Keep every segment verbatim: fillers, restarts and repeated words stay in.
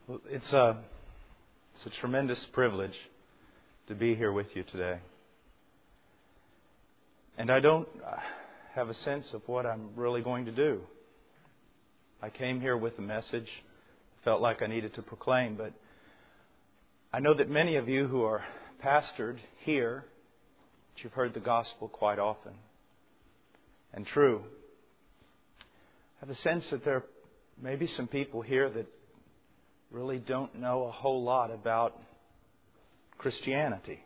Well, it's a, it's a tremendous privilege to be here with you today. And I don't have a sense of what I'm really going to do. I came here with a message, felt like I needed to proclaim, but I know that many of you who are pastored here, that you've heard the gospel quite often and true. I have a sense that there may be some people here that really don't know a whole lot about Christianity.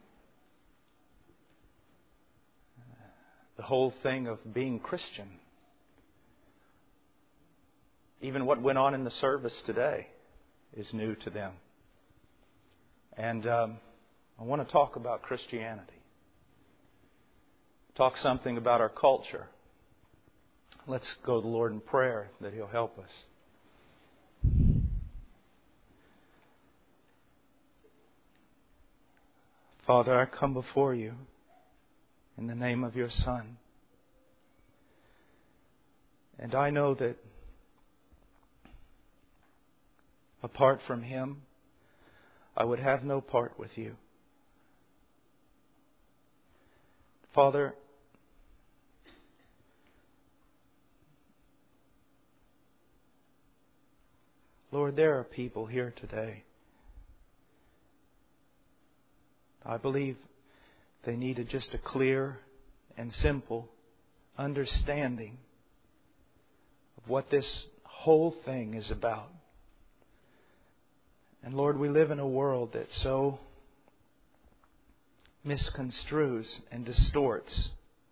The whole thing of being Christian. Even what went on in the service today is new to them. And um, I want to talk about Christianity. Talk something about our culture. Let's go to the Lord in prayer that He'll help us. Father, I come before you in the name of your Son. And I know that apart from Him, I would have no part with you. Father, Lord, there are people here today. I believe they needed just a clear and simple understanding of what this whole thing is about. And Lord, we live in a world that so misconstrues and distorts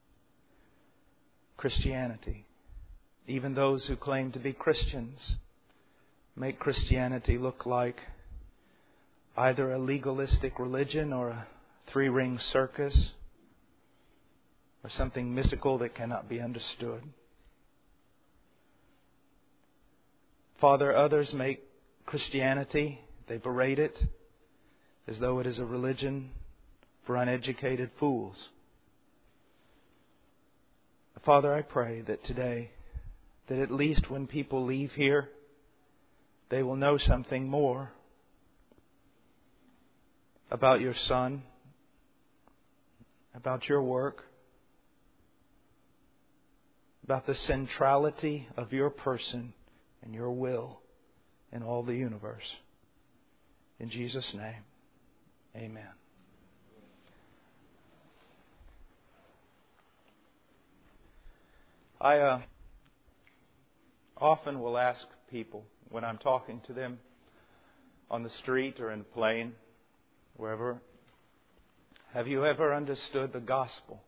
Christianity. Even those who claim to be Christians make Christianity look like either a legalistic religion or a three-ring circus or something mystical that cannot be understood. Father, others make Christianity, they berate it as though it is a religion for uneducated fools. Father, I pray that today, that at least when people leave here, they will know something more about your Son, about your work, about the centrality of your person and your will in all the universe. In Jesus' name, amen. I uh, often will ask people when I'm talking to them on the street or in a plane, wherever, have you ever understood the gospel?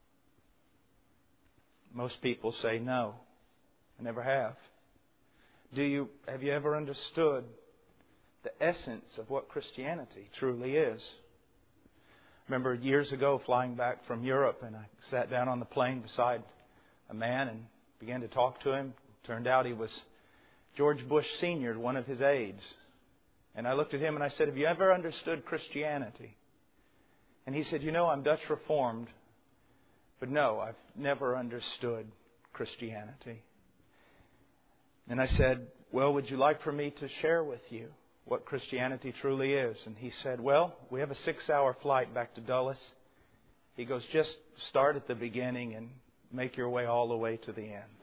Most people say no, I never have. Do you, have you ever understood the essence of what Christianity truly is? I remember years ago flying back from Europe, and I sat down on the plane beside a man and began to talk to him. Turned out he was George Bush Senior, one of his aides. And I looked at him and I said, have you ever understood Christianity? And he said, you know, I'm Dutch Reformed, but no, I've never understood Christianity. And I said, well, would you like for me to share with you what Christianity truly is? And he said, well, we have a six-hour flight back to Dulles. He goes, just start at the beginning and make your way all the way to the end.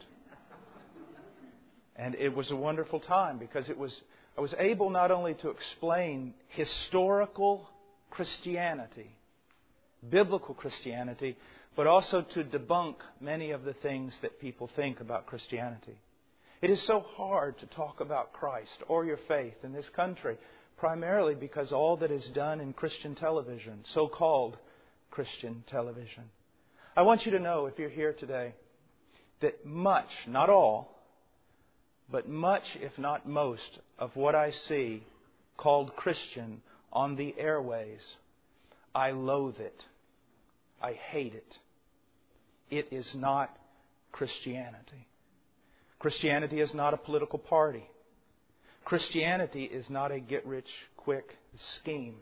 And it was a wonderful time because it was I was able not only to explain historical Christianity, biblical Christianity, but also to debunk many of the things that people think about Christianity. It is so hard to talk about Christ or your faith in this country, primarily because all that is done in Christian television, so-called Christian television. I want you to know, if you're here today, that much, not all, but much, if not most, of what I see called Christian on the airways, I loathe it. I hate it. It is not Christianity. Christianity is not a political party. Christianity is not a get-rich-quick scheme.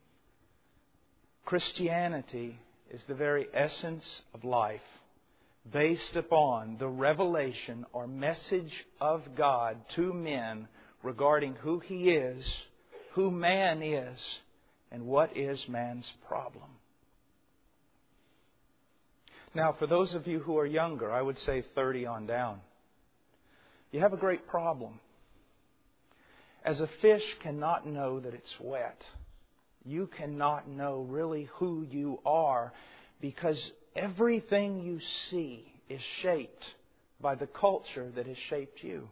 Christianity is the very essence of life, based upon the revelation or message of God to men regarding who He is who man is and what is man's problem. Now, for those of you who are younger, I would say thirty on down, you have a great problem. As a fish cannot know that it's wet, you cannot know really who you are, because everything you see is shaped by the culture that has shaped you.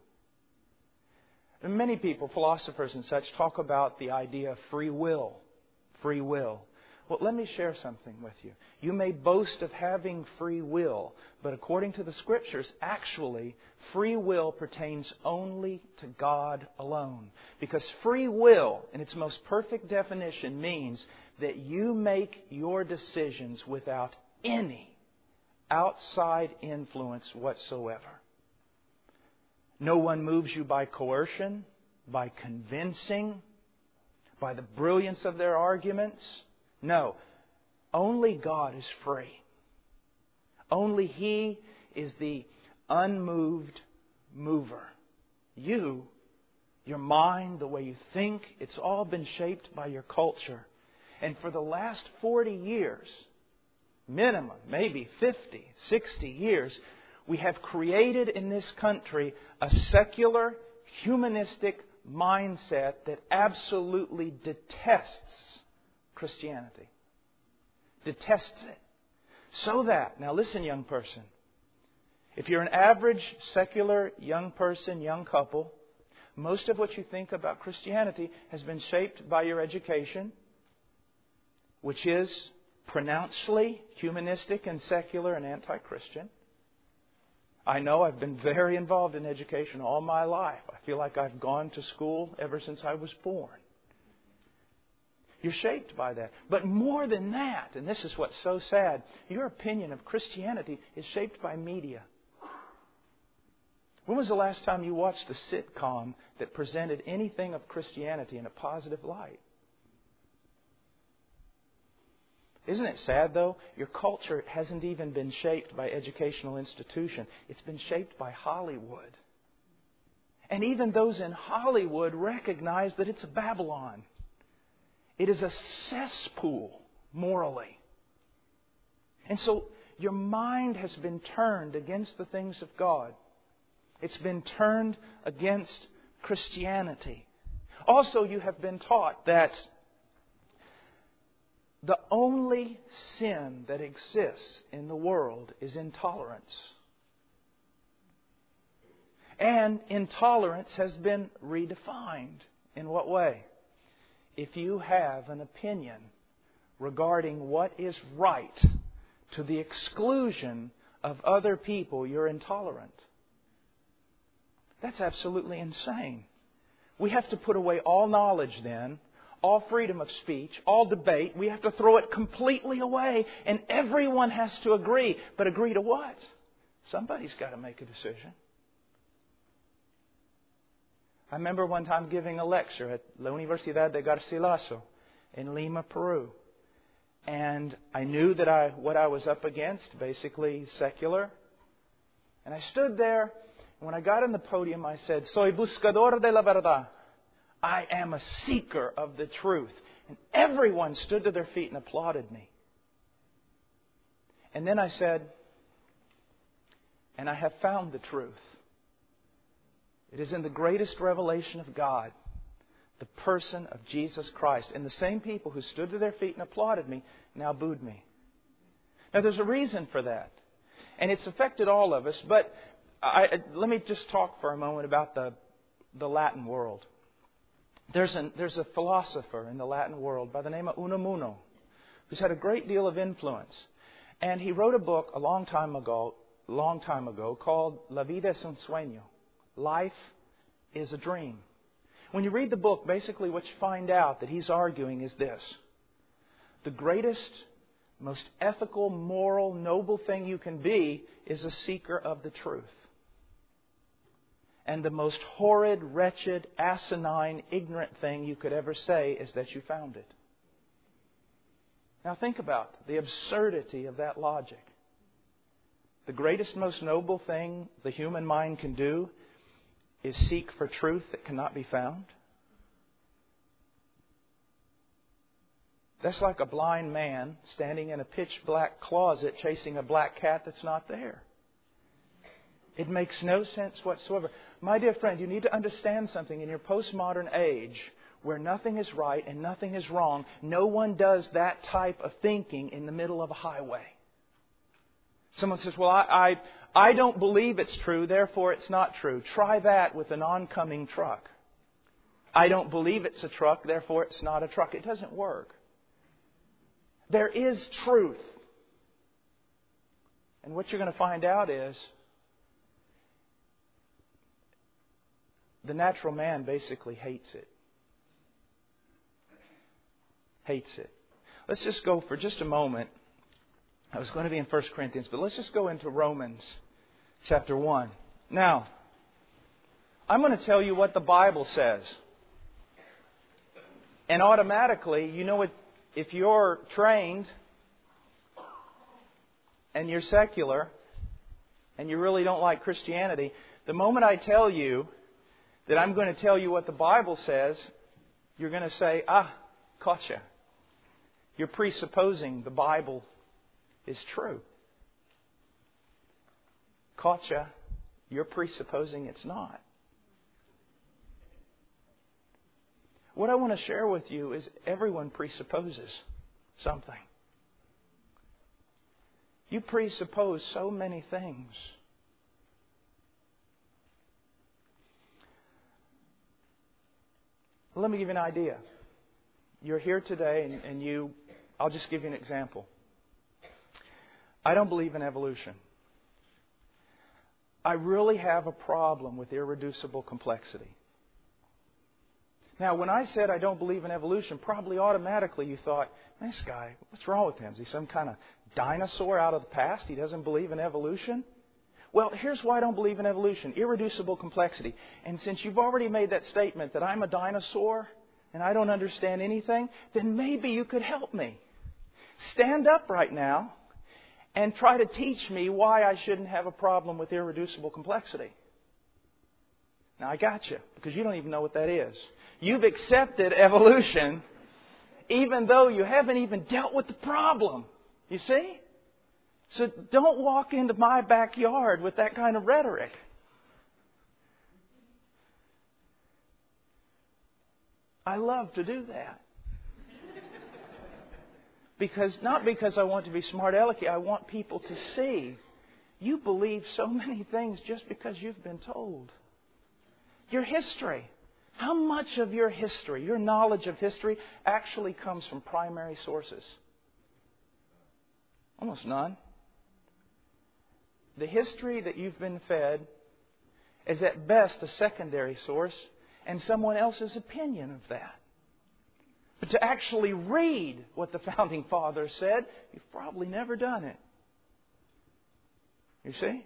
And many people, philosophers and such, talk about the idea of free will. Free will. Well, let me share something with you. You may boast of having free will, but according to the Scriptures, actually, free will pertains only to God alone. Because free will, in its most perfect definition, means that you make your decisions without any outside influence whatsoever. No one moves you by coercion, by convincing, by the brilliance of their arguments. No, only God is free. Only He is the unmoved mover. You, your mind, the way you think, it's all been shaped by your culture. And for the last forty years, minimum, maybe fifty, sixty years, we have created in this country a secular, humanistic mindset that absolutely detests Christianity. Detests it. So that, now listen, young person, if you're an average secular young person, young couple, most of what you think about Christianity has been shaped by your education, which is pronouncedly humanistic and secular and anti-Christian. I know I've been very involved in education all my life. I feel like I've gone to school ever since I was born. You're shaped by that. But more than that, and this is what's so sad, your opinion of Christianity is shaped by media. When was the last time you watched a sitcom that presented anything of Christianity in a positive light? Isn't it sad, though? Your culture hasn't even been shaped by educational institution. It's been shaped by Hollywood. And even those in Hollywood recognize that it's a Babylon. It is a cesspool, morally. And so your mind has been turned against the things of God. It's been turned against Christianity. Also, you have been taught that the only sin that exists in the world is intolerance. And intolerance has been redefined. In what way? If you have an opinion regarding what is right to the exclusion of other people, you're intolerant. That's absolutely insane. We have to put away all knowledge then, all freedom of speech, all debate. We have to throw it completely away, and everyone has to agree. But agree to what? Somebody's got to make a decision. I remember one time giving a lecture at La Universidad de Garcilaso in Lima, Peru. And I knew that I what I was up against, basically secular. And I stood there, and when I got on the podium, I said, "Soy buscador de la verdad." I am a seeker of the truth. And everyone stood to their feet and applauded me. And then I said, "And I have found the truth. It is in the greatest revelation of God, the person of Jesus Christ." And the same people who stood to their feet and applauded me now booed me. Now there's a reason for that. And it's affected all of us. But I, let me just talk for a moment about the, the Latin world. There's, an, there's a philosopher in the Latin world by the name of Unamuno who's had a great deal of influence. And he wrote a book a long time ago, long time ago called La vida es un sueño. Life is a dream. When you read the book, basically what you find out that he's arguing is this. The greatest, most ethical, moral, noble thing you can be is a seeker of the truth. And the most horrid, wretched, asinine, ignorant thing you could ever say is that you found it. Now think about the absurdity of that logic. The greatest, most noble thing the human mind can do is seek for truth that cannot be found. That's like a blind man standing in a pitch black closet chasing a black cat that's not there. It makes no sense whatsoever. My dear friend, you need to understand something. In your postmodern age, where nothing is right and nothing is wrong, no one does that type of thinking in the middle of a highway. Someone says, well, I, I, I don't believe it's true, therefore it's not true. Try that with an oncoming truck. I don't believe it's a truck, therefore it's not a truck. It doesn't work. There is truth. And what you're going to find out is the natural man basically hates it. Hates it. Let's just go for just a moment. I was going to be in First Corinthians, but let's just go into Romans chapter one. Now, I'm going to tell you what the Bible says. And automatically, you know what, if you're trained and you're secular and you really don't like Christianity, the moment I tell you that I'm going to tell you what the Bible says, you're going to say, ah, gotcha. You're presupposing the Bible is true. Gotcha. You're presupposing it's not. What I want to share with you is everyone presupposes something. You presuppose so many things. Let me give you an idea. You're here today and, and you, I'll just give you an example. I don't believe in evolution. I really have a problem with irreducible complexity. Now, when I said I don't believe in evolution, probably automatically you thought, this guy, what's wrong with him? Is he some kind of dinosaur out of the past? He doesn't believe in evolution? Well, here's why I don't believe in evolution. Irreducible complexity. And since you've already made that statement that I'm a dinosaur and I don't understand anything, then maybe you could help me. Stand up right now and try to teach me why I shouldn't have a problem with irreducible complexity. Now, I got you, because you don't even know what that is. You've accepted evolution even though you haven't even dealt with the problem. You see? So don't walk into my backyard with that kind of rhetoric. I love to do that. Because not because I want to be smart alecky, I want people to see you believe so many things just because you've been told. Your history. How much of your history, your knowledge of history, actually comes from primary sources? Almost none. The history that you've been fed is at best a secondary source and someone else's opinion of that. But to actually read what the Founding Fathers said, you've probably never done it. You see?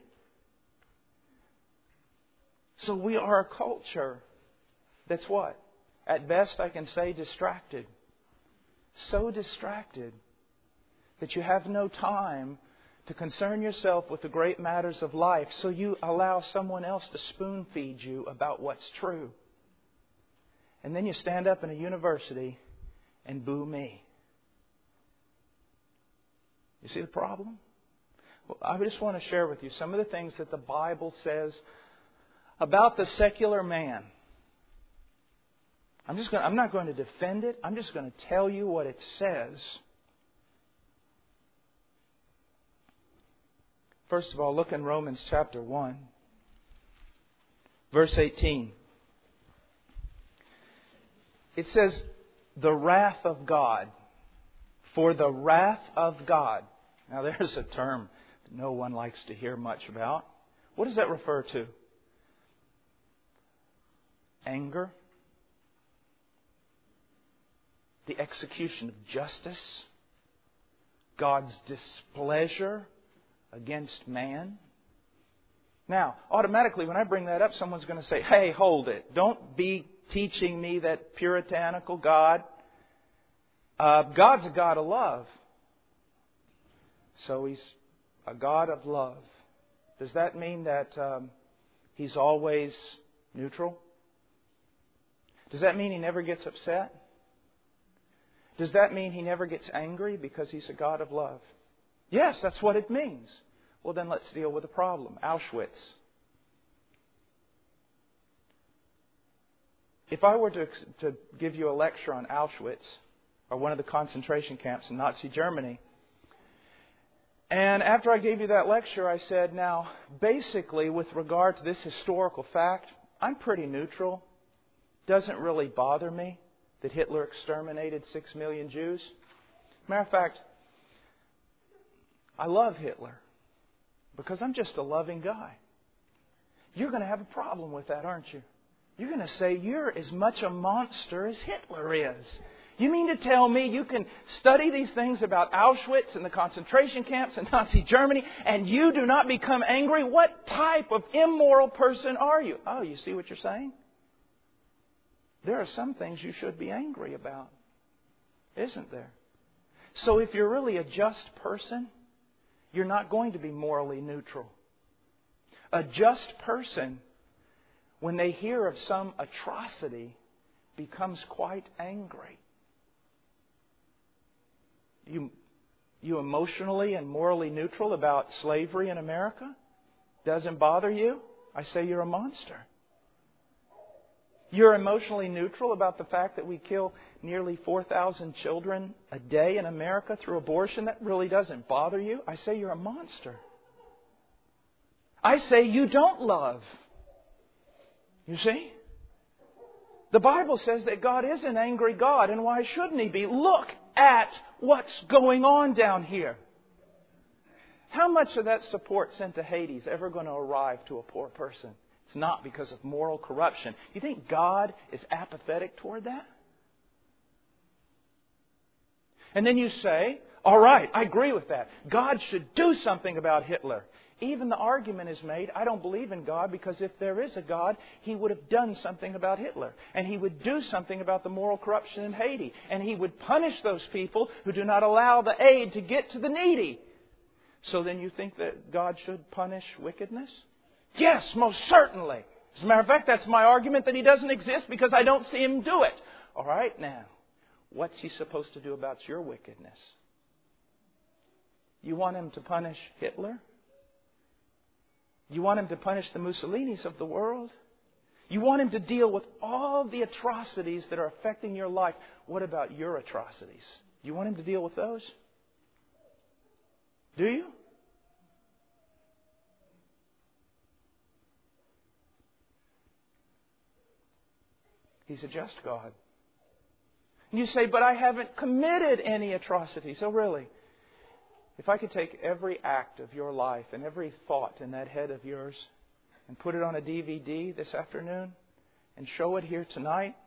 So we are a culture that's what? At best I can say distracted. So distracted that you have no time to concern yourself with the great matters of life, so you allow someone else to spoon feed you about what's true. And then you stand up in a university and boo me. You see the problem? Well, I just want to share with you some of the things that the Bible says about the secular man. I'm just going to, I'm not going to defend it. I'm just going to tell you what it says. First of all, look in Romans chapter one, verse eighteen. It says, the wrath of God. For the wrath of God. Now there's a term that no one likes to hear much about. What does that refer to? Anger. The execution of justice. God's displeasure against man. Now, automatically when I bring that up, someone's going to say, hey, hold it. Don't be teaching me that puritanical God. Uh, God's a God of love. So He's a God of love. Does that mean that um, He's always neutral? Does that mean He never gets upset? Does that mean He never gets angry because He's a God of love? Yes, that's what it means. Well, then let's deal with the problem. Auschwitz. If I were to, to give you a lecture on Auschwitz, or one of the concentration camps in Nazi Germany, and after I gave you that lecture, I said, now, basically, with regard to this historical fact, I'm pretty neutral. Doesn't really bother me that Hitler exterminated six million Jews. Matter of fact, I love Hitler because I'm just a loving guy. You're going to have a problem with that, aren't you? You're going to say you're as much a monster as Hitler is. You mean to tell me you can study these things about Auschwitz and the concentration camps in Nazi Germany and you do not become angry? What type of immoral person are you? Oh, you see what you're saying? There are some things you should be angry about, isn't there? So if you're really a just person, you're not going to be morally neutral. A just person, when they hear of some atrocity, becomes quite angry. You, you emotionally and morally neutral about slavery in America? Doesn't bother you? I say you're a monster. You're emotionally neutral about the fact that we kill nearly four thousand children a day in America through abortion? That really doesn't bother you? I say you're a monster. I say you don't love. You see? The Bible says that God is an angry God, and why shouldn't He be? Look at what's going on down here. How much of that support sent to Hades ever going to arrive to a poor person? It's not because of moral corruption. You think God is apathetic toward that? And then you say, all right, I agree with that. God should do something about Hitler. Even the argument is made, I don't believe in God because if there is a God, He would have done something about Hitler. And He would do something about the moral corruption in Haiti. And He would punish those people who do not allow the aid to get to the needy. So then you think that God should punish wickedness? Yes, most certainly. As a matter of fact, that's my argument that He doesn't exist because I don't see Him do it. All right, now, what's He supposed to do about your wickedness? You want Him to punish Hitler? You want Him to punish the Mussolinis of the world? You want Him to deal with all the atrocities that are affecting your life. What about your atrocities? You want Him to deal with those? Do you? He's a just God. And you say, but I haven't committed any atrocities. Oh, really? If I could take every act of your life and every thought in that head of yours and put it on a D V D this afternoon and show it here tonight,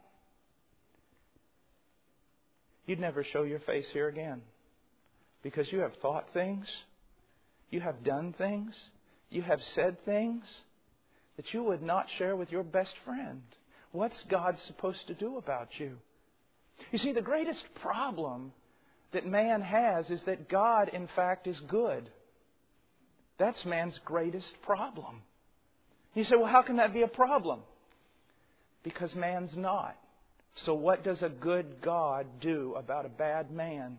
you'd never show your face here again. Because you have thought things, you have done things, you have said things that you would not share with your best friend. What's God supposed to do about you? You see, the greatest problem that man has is that God, in fact, is good. That's man's greatest problem. You say, well, how can that be a problem? Because man's not. So what does a good God do about a bad man?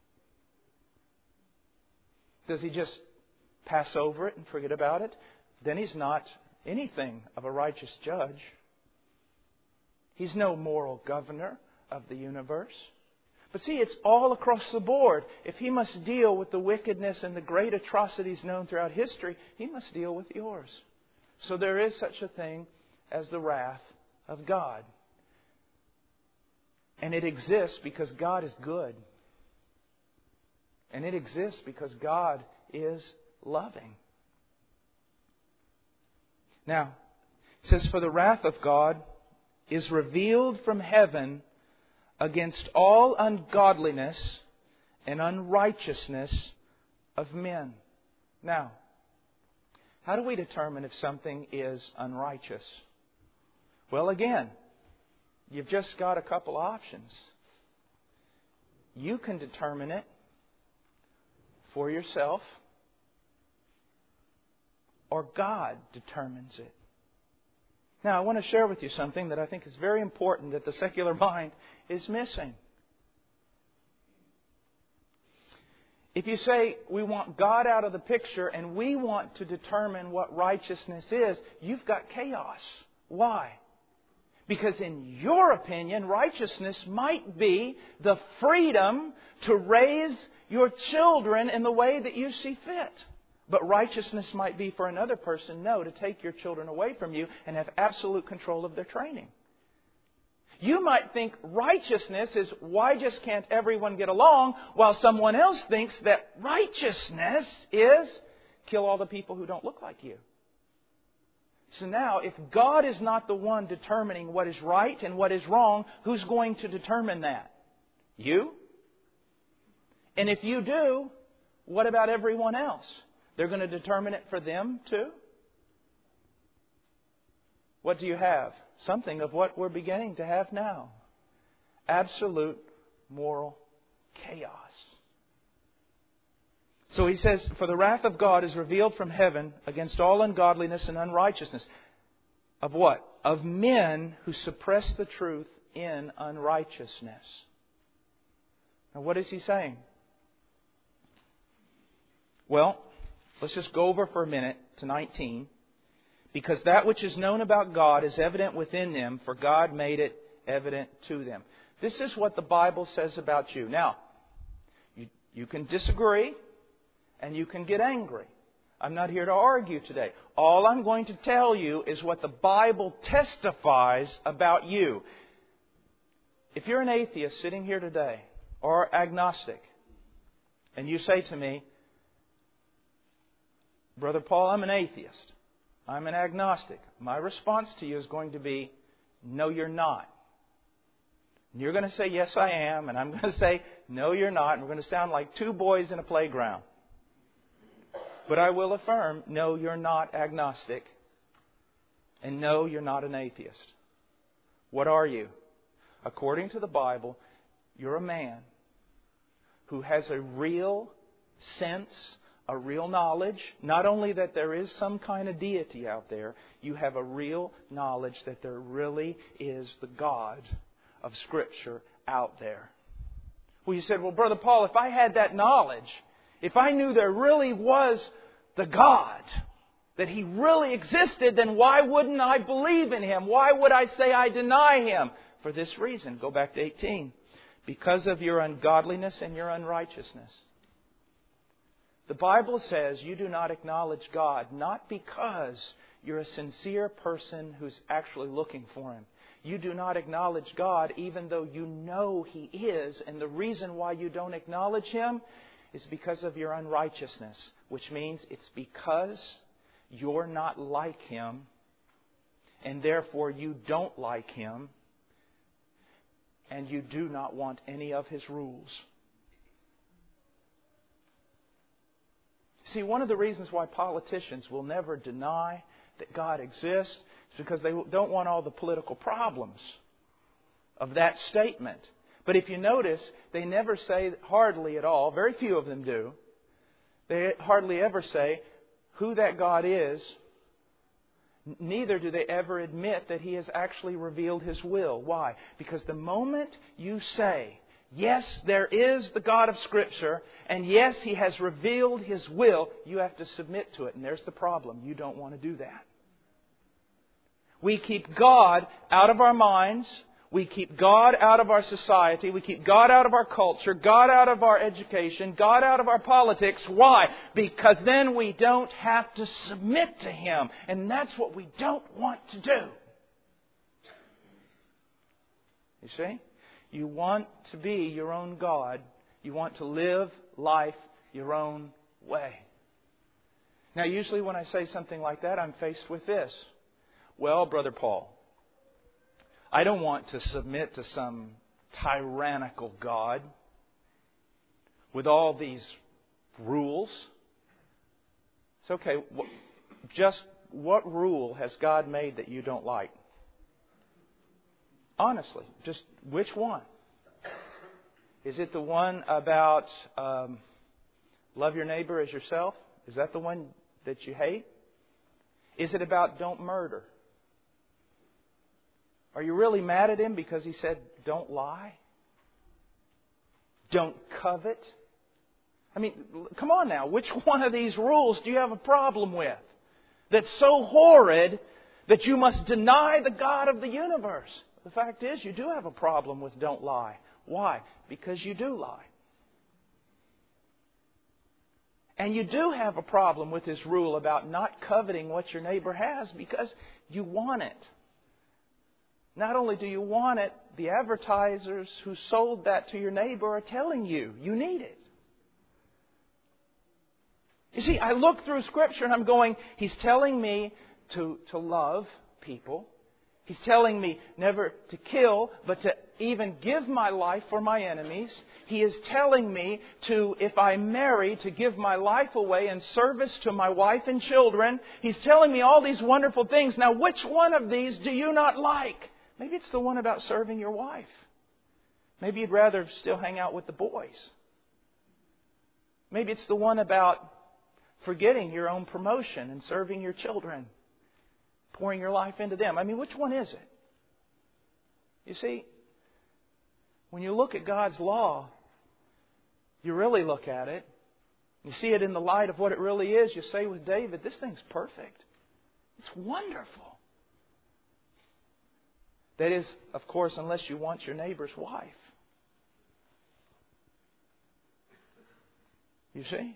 Does He just pass over it and forget about it? Then He's not anything of a righteous judge. He's no moral governor of the universe. But see, it's all across the board. If He must deal with the wickedness and the great atrocities known throughout history, He must deal with yours. So there is such a thing as the wrath of God. And it exists because God is good. And it exists because God is loving. Now, it says, for the wrath of God is revealed from heaven against all ungodliness and unrighteousness of men. Now, how do we determine if something is unrighteous? Well, again, you've just got a couple options. You can determine it for yourself, or God determines it. Now, I want to share with you something that I think is very important that the secular mind is missing. If you say we want God out of the picture and we want to determine what righteousness is, you've got chaos. Why? Because in your opinion, righteousness might be the freedom to raise your children in the way that you see fit. But righteousness might be for another person, no, to take your children away from you and have absolute control of their training. You might think righteousness is why just can't everyone get along, while someone else thinks that righteousness is kill all the people who don't look like you. So now, if God is not the one determining what is right and what is wrong, who's going to determine that? You? And if you do, what about everyone else? They're going to determine it for them too? What do you have? Something of what we're beginning to have now. Absolute moral chaos. So he says, for the wrath of God is revealed from heaven against all ungodliness and unrighteousness. Of what? Of men who suppress the truth in unrighteousness. Now what is he saying? Well, let's just go over for a minute to nineteen. Because that which is known about God is evident within them, for God made it evident to them. This is what the Bible says about you. Now, you, you can disagree and you can get angry. I'm not here to argue today. All I'm going to tell you is what the Bible testifies about you. If you're an atheist sitting here today, or agnostic, and you say to me, Brother Paul, I'm an atheist. I'm an agnostic. My response to you is going to be, no, you're not. And you're going to say, yes, I am. And I'm going to say, no, you're not. And we're going to sound like two boys in a playground. But I will affirm, no, you're not agnostic. And no, you're not an atheist. What are you? According to the Bible, you're a man who has a real sense, a real knowledge, not only that there is some kind of deity out there, you have a real knowledge that there really is the God of Scripture out there. Well, you said, well, Brother Paul, if I had that knowledge, if I knew there really was the God, that He really existed, then why wouldn't I believe in Him? Why would I say I deny Him? For this reason, go back to eighteen, because of your ungodliness and your unrighteousness. The Bible says you do not acknowledge God, not because you're a sincere person who's actually looking for Him. You do not acknowledge God even though you know He is. And the reason why you don't acknowledge Him is because of your unrighteousness. Which means it's because you're not like Him. And therefore you don't like Him. And you do not want any of His rules. See, one of the reasons why politicians will never deny that God exists is because they don't want all the political problems of that statement. But if you notice, they never say hardly at all, very few of them do, they hardly ever say who that God is. Neither do they ever admit that He has actually revealed His will. Why? Because the moment you say, yes, there is the God of Scripture, and yes, He has revealed His will, you have to submit to it. And there's the problem. You don't want to do that. We keep God out of our minds. We keep God out of our society. We keep God out of our culture, God out of our education, God out of our politics. Why? Because then we don't have to submit to Him. And that's what we don't want to do. You see? You want to be your own God. You want to live life your own way. Now, usually when I say something like that, I'm faced with this. Well, Brother Paul, I don't want to submit to some tyrannical God with all these rules. It's okay. Just what rule has God made that you don't like? Honestly, just which one? Is it the one about um, love your neighbor as yourself? Is that the one that you hate? Is it about don't murder? Are you really mad at Him because He said don't lie? Don't covet? I mean, come on now. Which one of these rules do you have a problem with? That's so horrid that you must deny the God of the universe. The fact is, you do have a problem with don't lie. Why? Because you do lie. And you do have a problem with this rule about not coveting what your neighbor has because you want it. Not only do you want it, the advertisers who sold that to your neighbor are telling you you need it. You see, I look through Scripture and I'm going, He's telling me to, to love people. He's telling me never to kill, but to even give my life for my enemies. He is telling me to, if I marry, to give my life away in service to my wife and children. He's telling me all these wonderful things. Now, which one of these do you not like? Maybe it's the one about serving your wife. Maybe you'd rather still hang out with the boys. Maybe it's the one about forgetting your own promotion and serving your children. Pouring your life into them. I mean, which one is it? You see, when you look at God's law, you really look at it. You see it in the light of what it really is. You say with David, this thing's perfect. It's wonderful. That is, of course, unless you want your neighbor's wife. You see?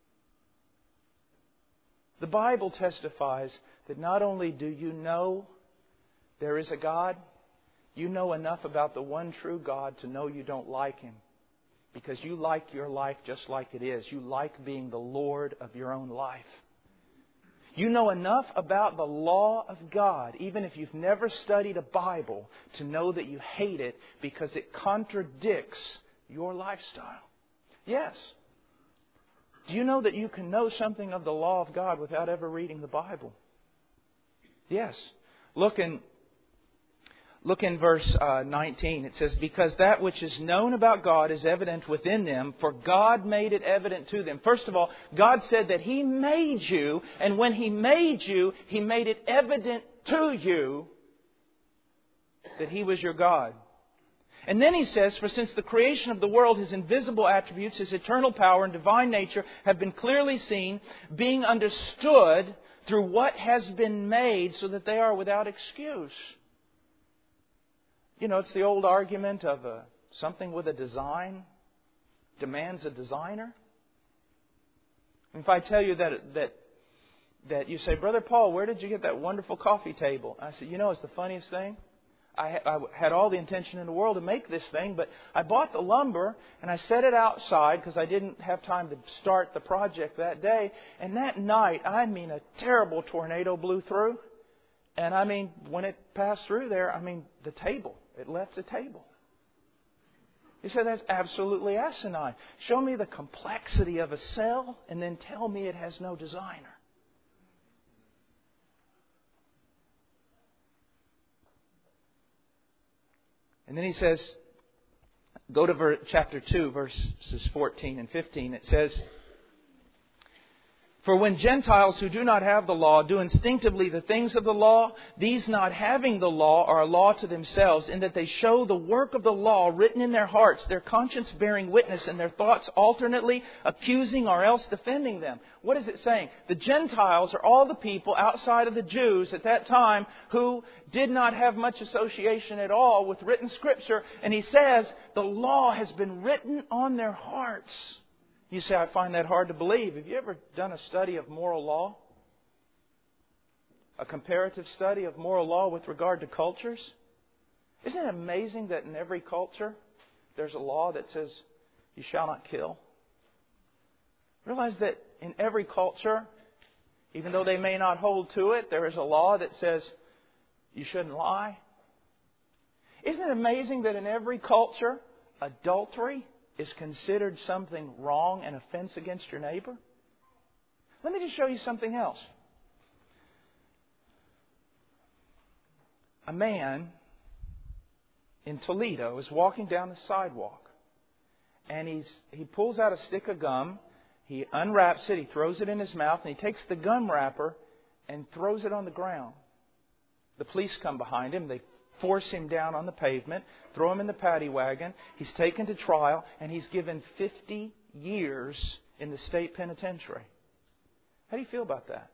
The Bible testifies that not only do you know there is a God, you know enough about the one true God to know you don't like Him. Because you like your life just like it is. You like being the Lord of your own life. You know enough about the law of God, even if you've never studied a Bible, to know that you hate it because it contradicts your lifestyle. Yes. Do you know that you can know something of the law of God without ever reading the Bible? Yes. Look in, look in verse uh, nineteen. It says, because that which is known about God is evident within them, for God made it evident to them. First of all, God said that He made you, and when He made you, He made it evident to you that He was your God. And then He says, for since the creation of the world, His invisible attributes, His eternal power and divine nature have been clearly seen, being understood through what has been made, so that they are without excuse. You know, it's the old argument of a, something with a design demands a designer. If I tell you that that that you say, Brother Paul, where did you get that wonderful coffee table? I said, you know, it's the funniest thing. I had all the intention in the world to make this thing, but I bought the lumber and I set it outside because I didn't have time to start the project that day. And that night, I mean, a terrible tornado blew through. And I mean, when it passed through there, I mean, the table, it left the table. You say, that's absolutely asinine. Show me the complexity of a cell and then tell me it has no designer. And then he says, go to ver- chapter two, verses fourteen and fifteen. It says, for when Gentiles who do not have the law do instinctively the things of the law, these not having the law are a law to themselves, in that they show the work of the law written in their hearts, their conscience bearing witness, and their thoughts alternately accusing or else defending them. What is it saying? The Gentiles are all the people outside of the Jews at that time who did not have much association at all with written Scripture. And he says the law has been written on their hearts. You say, I find that hard to believe. Have you ever done a study of moral law? A comparative study of moral law with regard to cultures? Isn't it amazing that in every culture there's a law that says you shall not kill? Realize that in every culture, even though they may not hold to it, there is a law that says you shouldn't lie. Isn't it amazing that in every culture, adultery is considered something wrong, an offense against your neighbor? Let me just show you something else. A man in Toledo is walking down the sidewalk, and he's he pulls out a stick of gum, he unwraps it, he throws it in his mouth, and he takes the gum wrapper and throws it on the ground. The police come behind him, they force him down on the pavement, throw him in the paddy wagon. He's taken to trial, and he's given fifty years in the state penitentiary. How do you feel about that?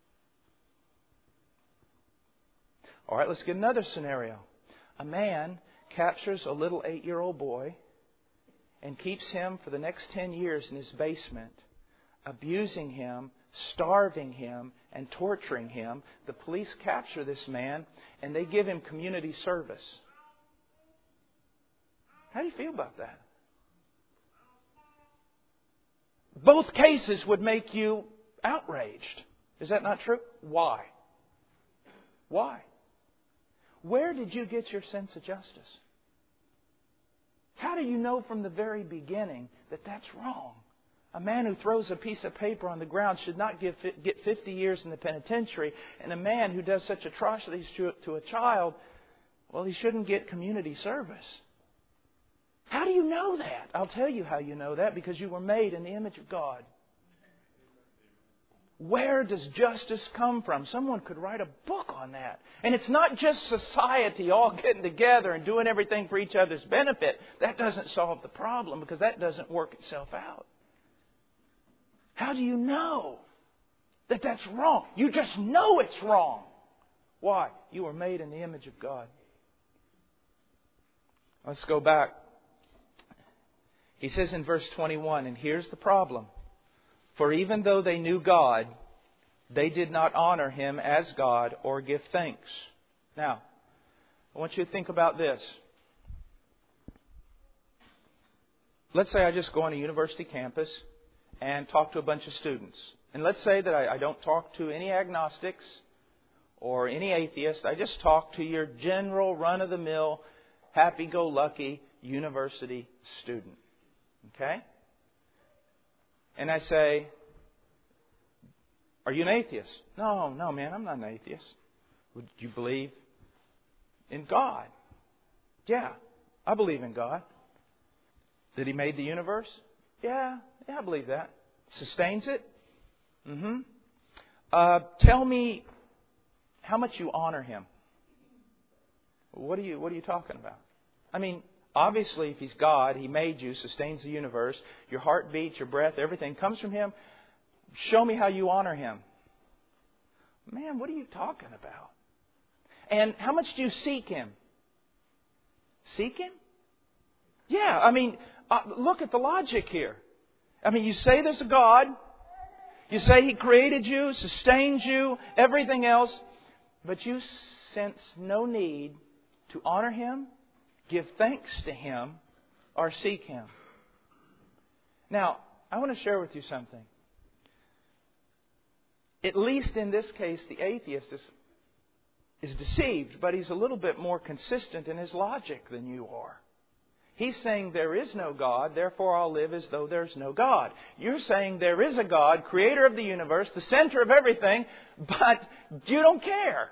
All right, let's get another scenario. A man captures a little eight-year-old boy and keeps him for the next ten years in his basement, abusing him, starving him, and torturing him. The police capture this man and they give him community service. How do you feel about that? Both cases would make you outraged. Is that not true? Why? Why? Where did you get your sense of justice? How do you know from the very beginning that that's wrong? A man who throws a piece of paper on the ground should not give, get fifty years in the penitentiary. And a man who does such atrocities to, to a child, well, he shouldn't get community service. How do you know that? I'll tell you how you know that, because you were made in the image of God. Where does justice come from? Someone could write a book on that. And it's not just society all getting together and doing everything for each other's benefit. That doesn't solve the problem, because that doesn't work itself out. How do you know that that's wrong? You just know it's wrong. Why? You were made in the image of God. Let's go back. He says in verse twenty-one, and here's the problem. For even though they knew God, they did not honor Him as God or give thanks. Now, I want you to think about this. Let's say I just go on a university campus and talk to a bunch of students. And let's say that I, I don't talk to any agnostics or any atheists. I just talk to your general, run-of-the-mill, happy-go-lucky university student. Okay? And I say, are you an atheist? No, no, man, I'm not an atheist. Would you believe in God? Yeah, I believe in God. That He made the universe? Yeah, yeah, I believe that. Sustains it? Mm-hmm. Uh, tell me how much you honor Him. What are you, what are you talking about? I mean, obviously, if He's God, He made you, sustains the universe. Your heartbeat, your breath, everything comes from Him. Show me how you honor Him. Man, what are you talking about? And how much do you seek Him? Seek Him? Yeah, I mean, uh, look at the logic here. I mean, you say there's a God. You say He created you, sustains you, everything else. But you sense no need to honor Him, give thanks to Him, or seek Him. Now, I want to share with you something. At least in this case, the atheist is, is deceived, but he's a little bit more consistent in his logic than you are. He's saying there is no God, therefore I'll live as though there's no God. You're saying there is a God, creator of the universe, the center of everything, but you don't care.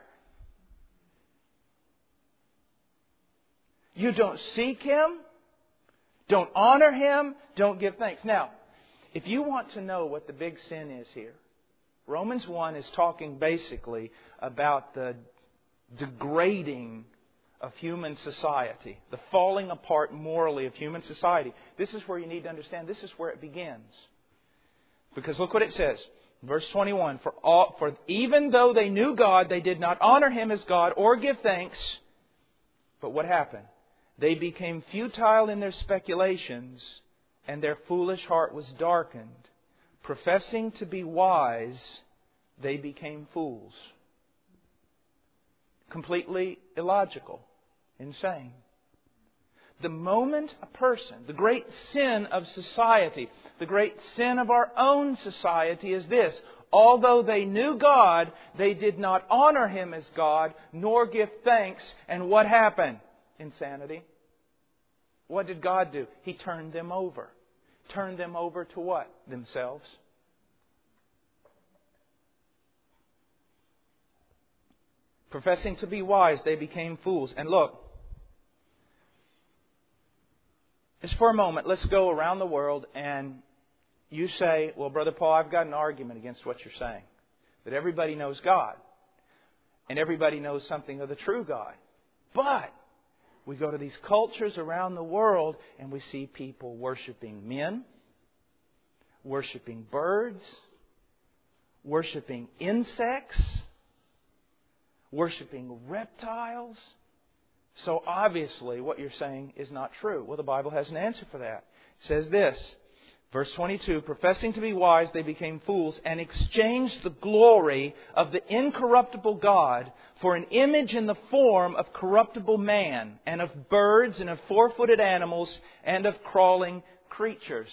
You don't seek Him, don't honor Him, don't give thanks. Now, if you want to know what the big sin is here, Romans one is talking basically about the degrading of human society, the falling apart morally of human society. This is where you need to understand, this is where it begins. Because look what it says, verse twenty-one, for, all, for even though they knew God, they did not honor Him as God or give thanks. But what happened? They became futile in their speculations, and their foolish heart was darkened. Professing to be wise, they became fools. Completely illogical, insane. The moment a person, the great sin of society, the great sin of our own society is this. Although they knew God, they did not honor Him as God, nor give thanks. And what happened? Insanity. What did God do? He turned them over. Turned them over to what? Themselves. Professing to be wise, they became fools. And look, just for a moment, let's go around the world and you say, well, Brother Paul, I've got an argument against what you're saying. That everybody knows God. And everybody knows something of the true God. But we go to these cultures around the world and we see people worshiping men, worshiping birds, worshiping insects, worshiping reptiles. So obviously what you're saying is not true. Well, the Bible has an answer for that. It says this, verse twenty-two, professing to be wise, they became fools and exchanged the glory of the incorruptible God for an image in the form of corruptible man and of birds and of four-footed animals and of crawling creatures.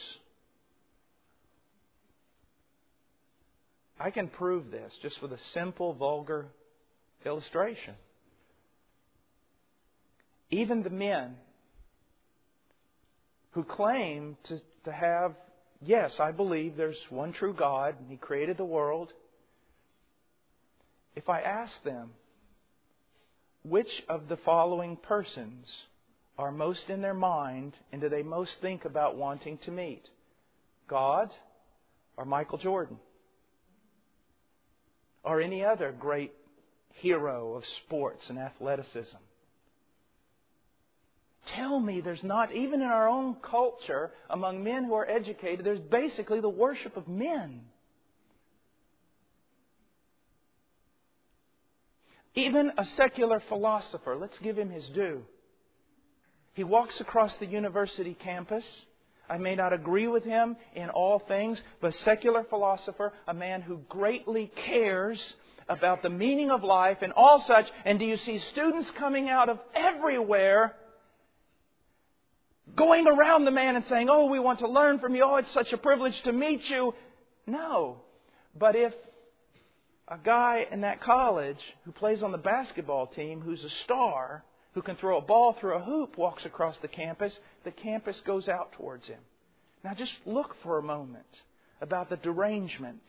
I can prove this just with a simple, vulgar illustration. Even the men who claim to, to have, yes, I believe there's one true God and He created the world. If I ask them, which of the following persons are most in their mind and do they most think about wanting to meet? God or Michael Jordan? Or any other great hero of sports and athleticism? Tell me there's not, even in our own culture, among men who are educated, there's basically the worship of men. Even a secular philosopher, let's give him his due. He walks across the university campus. I may not agree with him in all things, but a secular philosopher, a man who greatly cares about the meaning of life and all such. And do you see students coming out of everywhere going around the man and saying, oh, we want to learn from you. Oh, it's such a privilege to meet you. No. But if a guy in that college who plays on the basketball team, who's a star, who can throw a ball through a hoop, walks across the campus, the campus goes out towards him. Now just look for a moment about the derangement.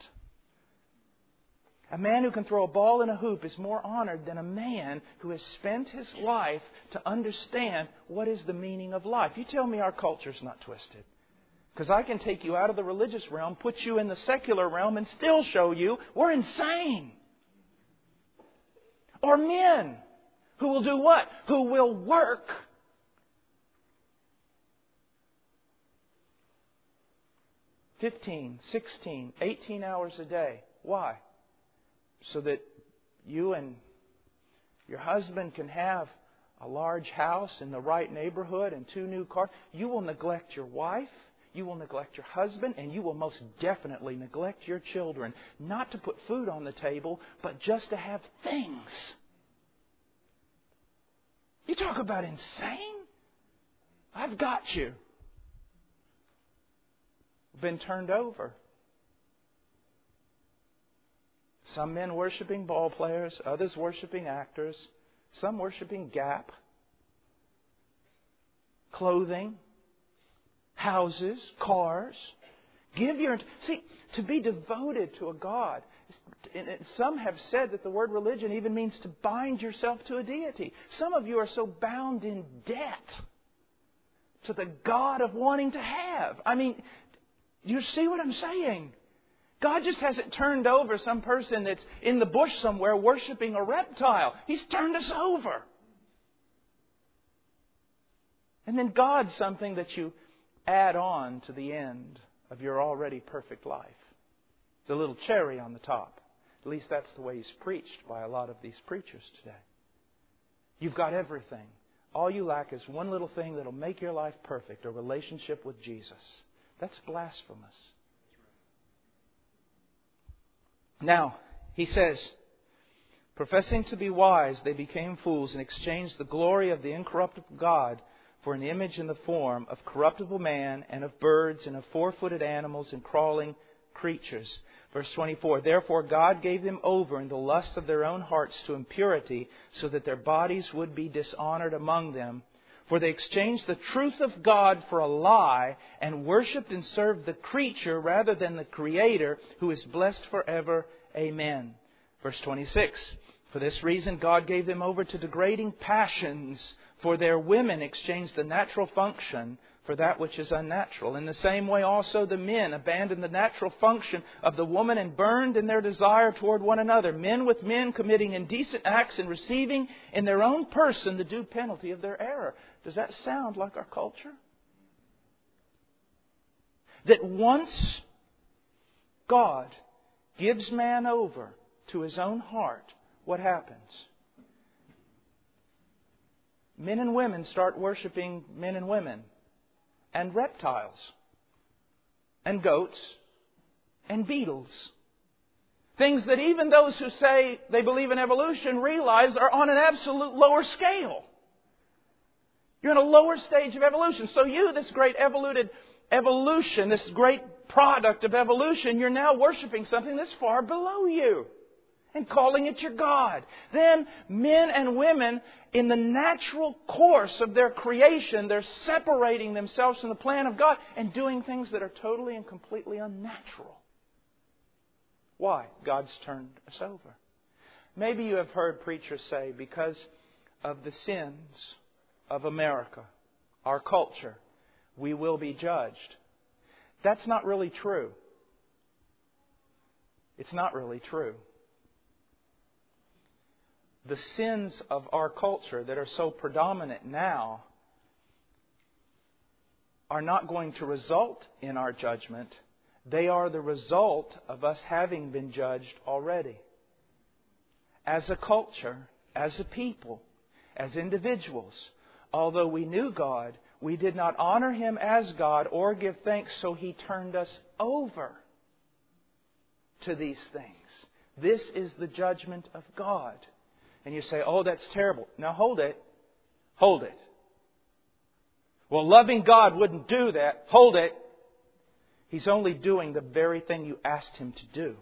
A man who can throw a ball in a hoop is more honored than a man who has spent his life to understand what is the meaning of life. You tell me our culture's not twisted. Because I can take you out of the religious realm, put you in the secular realm, and still show you we're insane. Or men who will do what? Who will work. fifteen, sixteen, eighteen hours a day. Why? So that you and your husband can have a large house in the right neighborhood and two new cars. You will neglect your wife. You will neglect your husband. And you will most definitely neglect your children. Not to put food on the table, but just to have things. You talk about insane? I've got you. Been turned over. Some men worshiping ball players, others worshiping actors, some worshiping Gap, clothing, houses, cars. Give your... See, to be devoted to a God. And some have said that the word religion even means to bind yourself to a deity. Some of you are so bound in debt to the God of wanting to have. I mean, you see what I'm saying? God just hasn't turned over some person that's in the bush somewhere worshiping a reptile. He's turned us over. And then God's something that you add on to the end of your already perfect life. The little cherry on the top. At least that's the way He's preached by a lot of these preachers today. You've got everything. All you lack is one little thing that'll make your life perfect, a relationship with Jesus. That's blasphemous. Now, he says, professing to be wise, they became fools and exchanged the glory of the incorruptible God for an image in the form of corruptible man and of birds and of four-footed animals and crawling creatures. Verse twenty-four, therefore God gave them over in the lust of their own hearts to impurity, so that their bodies would be dishonored among them. For they exchanged the truth of God for a lie and worshipped and served the creature rather than the Creator, who is blessed forever. Amen. Verse twenty-six, for this reason God gave them over to degrading passions, for their women exchanged the natural function for that which is unnatural. In the same way also the men abandoned the natural function of the woman and burned in their desire toward one another, men with men committing indecent acts and receiving in their own person the due penalty of their error. Does that sound like our culture? That once God gives man over to his own heart, what happens? Men and women start worshiping men and women, and reptiles, and goats, and beetles. Things that even those who say they believe in evolution realize are on an absolute lower scale. You're in a lower stage of evolution. So you, this great evoluted evolution, this great product of evolution, you're now worshiping something that's far below you and calling it your God. Then men and women, in the natural course of their creation, they're separating themselves from the plan of God and doing things that are totally and completely unnatural. Why? God's turned us over. Maybe you have heard preachers say, because of the sins of America, our culture, we will be judged. That's not really true. It's not really true. The sins of our culture that are so predominant now are not going to result in our judgment. They are the result of us having been judged already. As a culture, as a people, as individuals, although we knew God, we did not honor Him as God or give thanks, so He turned us over to these things. This is the judgment of God. And you say, oh, that's terrible. Now hold it. Hold it. Well, loving God wouldn't do that. Hold it. He's only doing the very thing you asked Him to do.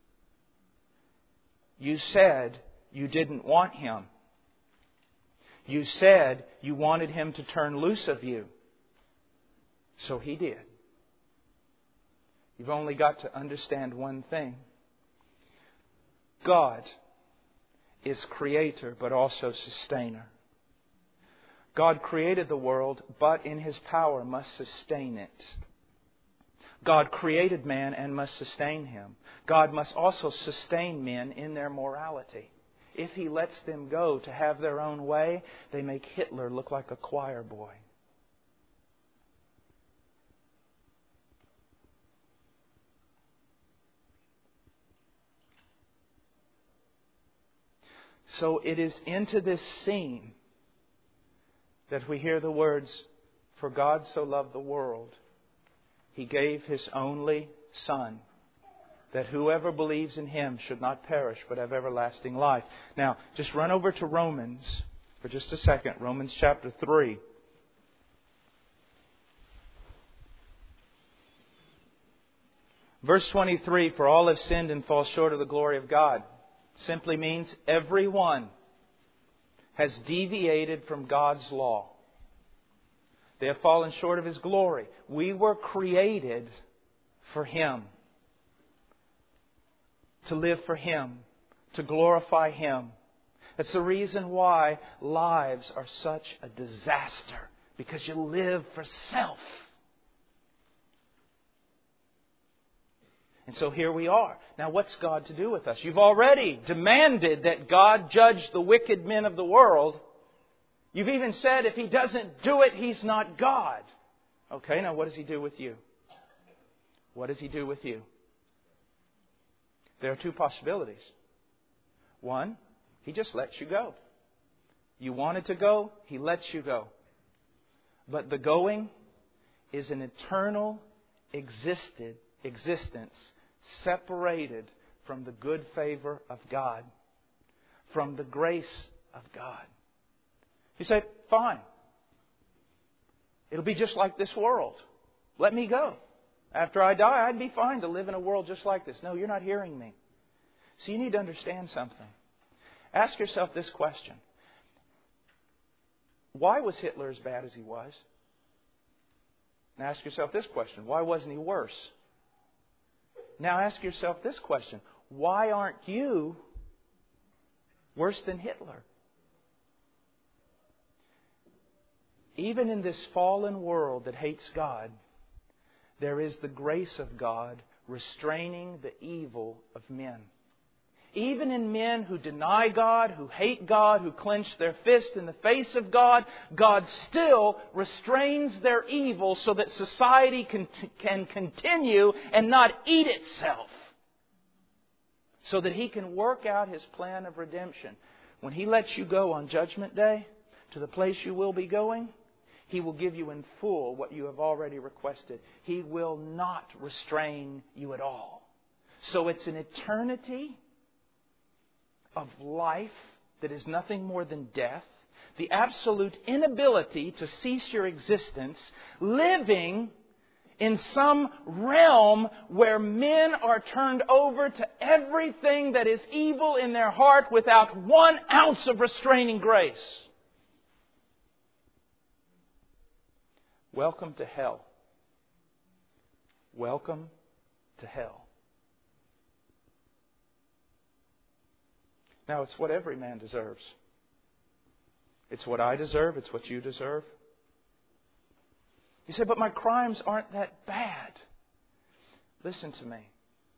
You said you didn't want Him. You said you wanted Him to turn loose of you. So He did. You've only got to understand one thing. God is creator, but also sustainer. God created the world, but in His power must sustain it. God created man and must sustain him. God must also sustain men in their morality. If He lets them go to have their own way, they make Hitler look like a choir boy. So it is into this scene that we hear the words, "For God so loved the world, He gave His only Son, that whoever believes in Him should not perish but have everlasting life." Now, just run over to Romans for just a second. Romans chapter three. Verse twenty-three, "For all have sinned and fall short of the glory of God," simply means everyone has deviated from God's law. They have fallen short of His glory. We were created for Him. To live for Him. To glorify Him. That's the reason why lives are such a disaster. Because you live for self. And so here we are. Now what's God to do with us? You've already demanded that God judge the wicked men of the world. You've even said if He doesn't do it, He's not God. Okay, now what does He do with you? What does He do with you? There are two possibilities. One, He just lets you go. You wanted to go, He lets you go. But the going is an eternal existed existence separated from the good favor of God, from the grace of God. You say, fine. It'll be just like this world. Let me go. After I die, I'd be fine to live in a world just like this. No, you're not hearing me. So you need to understand something. Ask yourself this question. Why was Hitler as bad as he was? Now ask yourself this question. Why wasn't he worse? Now ask yourself this question. Why aren't you worse than Hitler? Even in this fallen world that hates God, there is the grace of God restraining the evil of men. Even in men who deny God, who hate God, who clench their fist in the face of God, God still restrains their evil so that society can, can continue and not eat itself. so that He can work out His plan of redemption. When He lets you go on Judgment Day to the place you will be going, He will give you in full what you have already requested. He will not restrain you at all. So it's an eternity of life that is nothing more than death. The absolute inability to cease your existence, living in some realm where men are turned over to everything that is evil in their heart without one ounce of restraining grace. Welcome to hell. Welcome to hell. Now, it's what every man deserves. It's what I deserve. It's what you deserve. You say, but my crimes aren't that bad. Listen to me.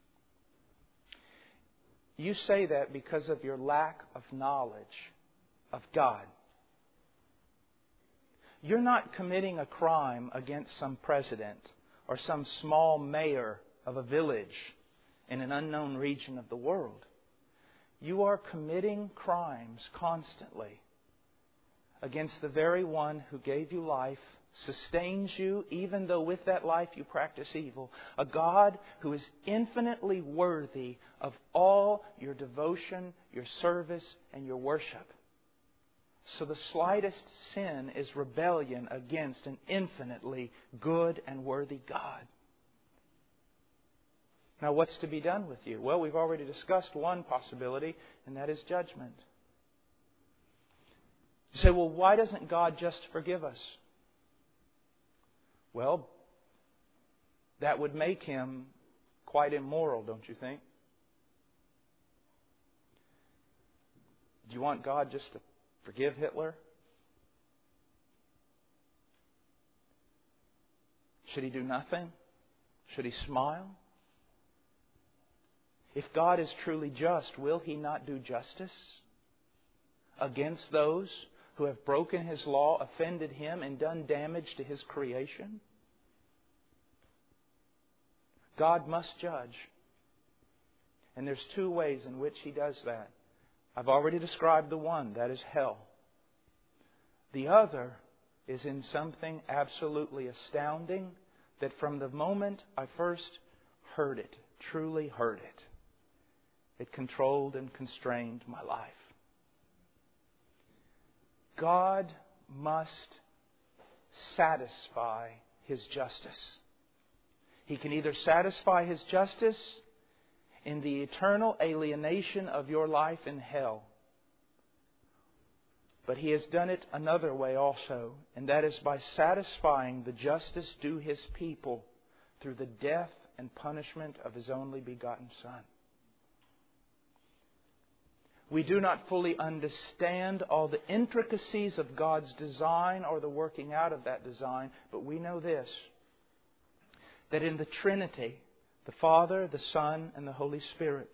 You say that because of your lack of knowledge of God. You're not committing a crime against some president or some small mayor of a village in an unknown region of the world. You are committing crimes constantly against the very one who gave you life, sustains you, even though with that life you practice evil. A God who is infinitely worthy of all your devotion, your service, and your worship. So the slightest sin is rebellion against an infinitely good and worthy God. Now, what's to be done with you? Well, we've already discussed one possibility, and that is judgment. You say, well, why doesn't God just forgive us? Well, that would make Him quite immoral, don't you think? Do you want God just to forgive Hitler? Should He do nothing? Should He smile? If God is truly just, will He not do justice against those who have broken His law, offended Him, and done damage to His creation? God must judge. And there's two ways in which He does that. I've already described the one, that is hell. The other is in something absolutely astounding that from the moment I first heard it, truly heard it, it controlled and constrained my life. God must satisfy His justice. He can either satisfy His justice in the eternal alienation of your life in hell, but He has done it another way also, and that is by satisfying the justice due His people through the death and punishment of His only begotten Son. We do not fully understand all the intricacies of God's design or the working out of that design, but we know this, that in the Trinity, the Father, the Son, and the Holy Spirit,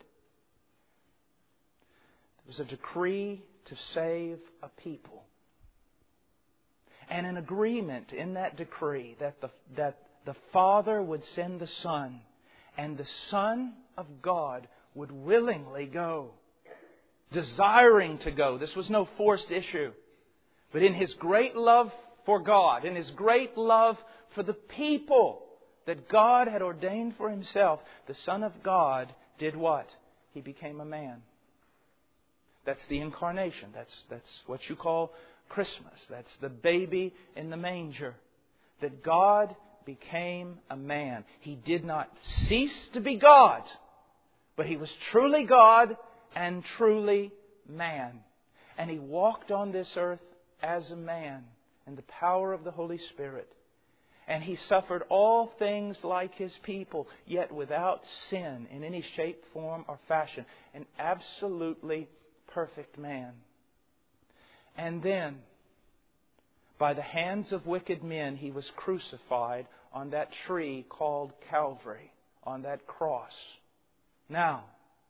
there was a decree to save a people. And an agreement in that decree that the, that the Father would send the Son, and the Son of God would willingly go, desiring to go. This was no forced issue. But in His great love for God, in His great love for the people that God had ordained for Himself, the Son of God did what? He became a man. That's the incarnation. That's, that's what you call Christmas. That's the baby in the manger. That God became a man. He did not cease to be God, but He was truly God and truly man. And He walked on this earth as a man in the power of the Holy Spirit. And He suffered all things like His people, yet without sin in any shape, form, or fashion. An absolutely perfect man. And then, by the hands of wicked men, He was crucified on that tree called Calvary, on that cross. Now,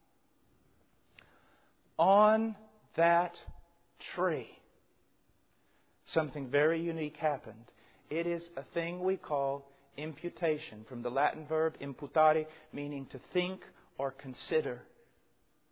on that tree, something very unique happened. It is a thing we call imputation, from the Latin verb imputare, meaning to think or consider.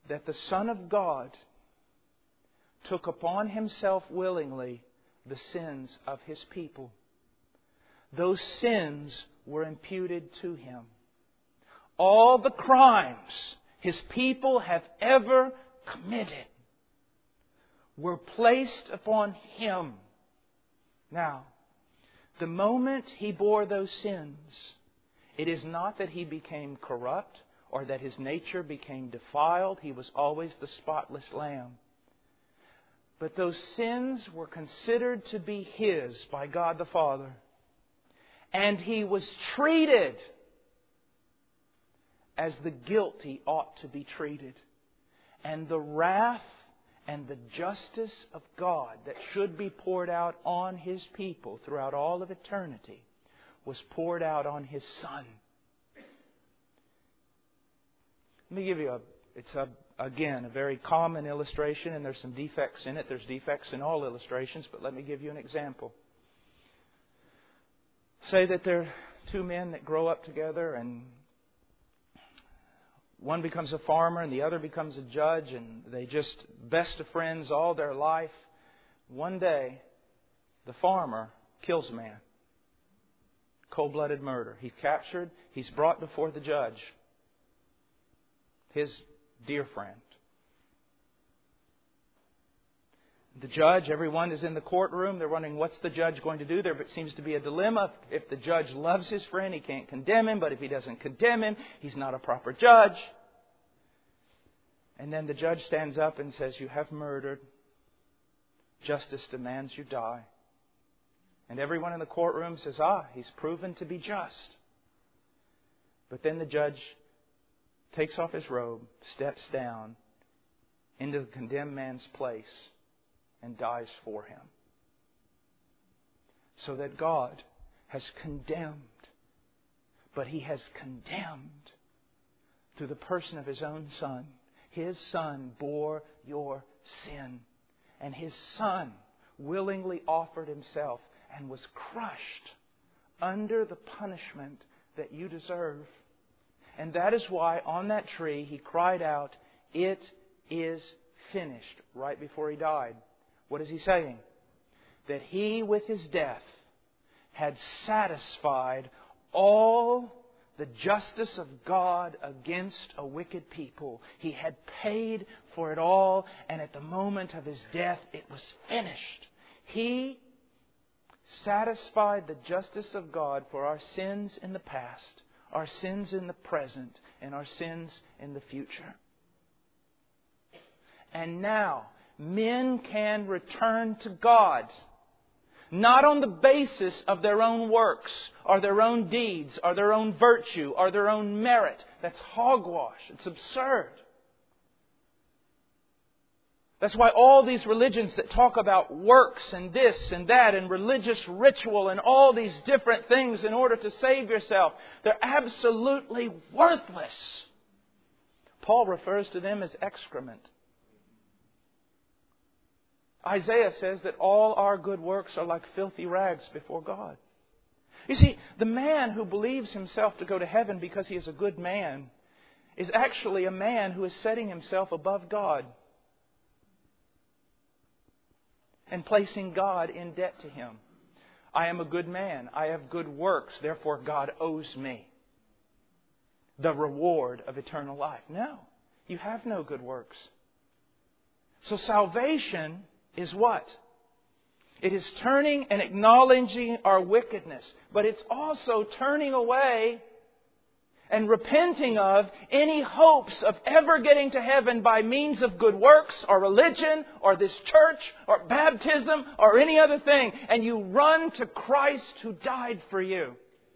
that the Son of God took upon Himself willingly the sins of His people. Those sins were imputed to Him. All the crimes His people have ever committed were placed upon Him. Now, the moment He bore those sins, it is not that He became corrupt or that His nature became defiled. He was always the spotless Lamb. But those sins were considered to be His by God the Father. And He was treated as the guilty ought to be treated. And the wrath and the justice of God that should be poured out on His people throughout all of eternity was poured out on His Son. Let me give you a, it's a, again, a very common illustration, and there's some defects in it. There's defects in all illustrations, but let me give you an example. Say that there are two men that grow up together, and one becomes a farmer and the other becomes a judge, and they just best of friends all their life. One day, the farmer kills a man. Cold-blooded murder. He's captured. He's brought before the judge. His dear friend. The judge, everyone is in the courtroom. They're wondering, what's the judge going to do? There seems to be a dilemma. If the judge loves his friend, he can't condemn him. But if he doesn't condemn him, he's not a proper judge. And then the judge stands up and says, you have murdered. Justice demands you die. And everyone in the courtroom says, ah, he's proven to be just. But then the judge takes off his robe, steps down into the condemned man's place, and dies for him. So that God has condemned, but He has condemned through the person of His own Son. His Son bore your sin. And His Son willingly offered Himself and was crushed under the punishment that you deserve. And that is why on that tree He cried out, it is finished, right before He died. What is He saying? That He, with His death, had satisfied all the justice of God against a wicked people. He had paid for it all, and at the moment of His death, it was finished. He satisfied the justice of God for our sins in the past, our sins in the present, and our sins in the future. And now, men can return to God, not on the basis of their own works, or their own deeds, or their own virtue, or their own merit. That's hogwash. It's absurd. That's why all these religions that talk about works and this and that and religious ritual and all these different things in order to save yourself, they're absolutely worthless. Paul refers to them as excrement. Isaiah says that all our good works are like filthy rags before God. You see, the man who believes himself to go to heaven because he is a good man is actually a man who is setting himself above God and placing God in debt to him. I am a good man. I have good works. Therefore, God owes me the reward of eternal life. No, you have no good works. So salvation is what? It is turning and acknowledging our wickedness. But it's also turning away and repenting of any hopes of ever getting to heaven by means of good works or religion or this church or baptism or any other thing. And you run to Christ who died for you.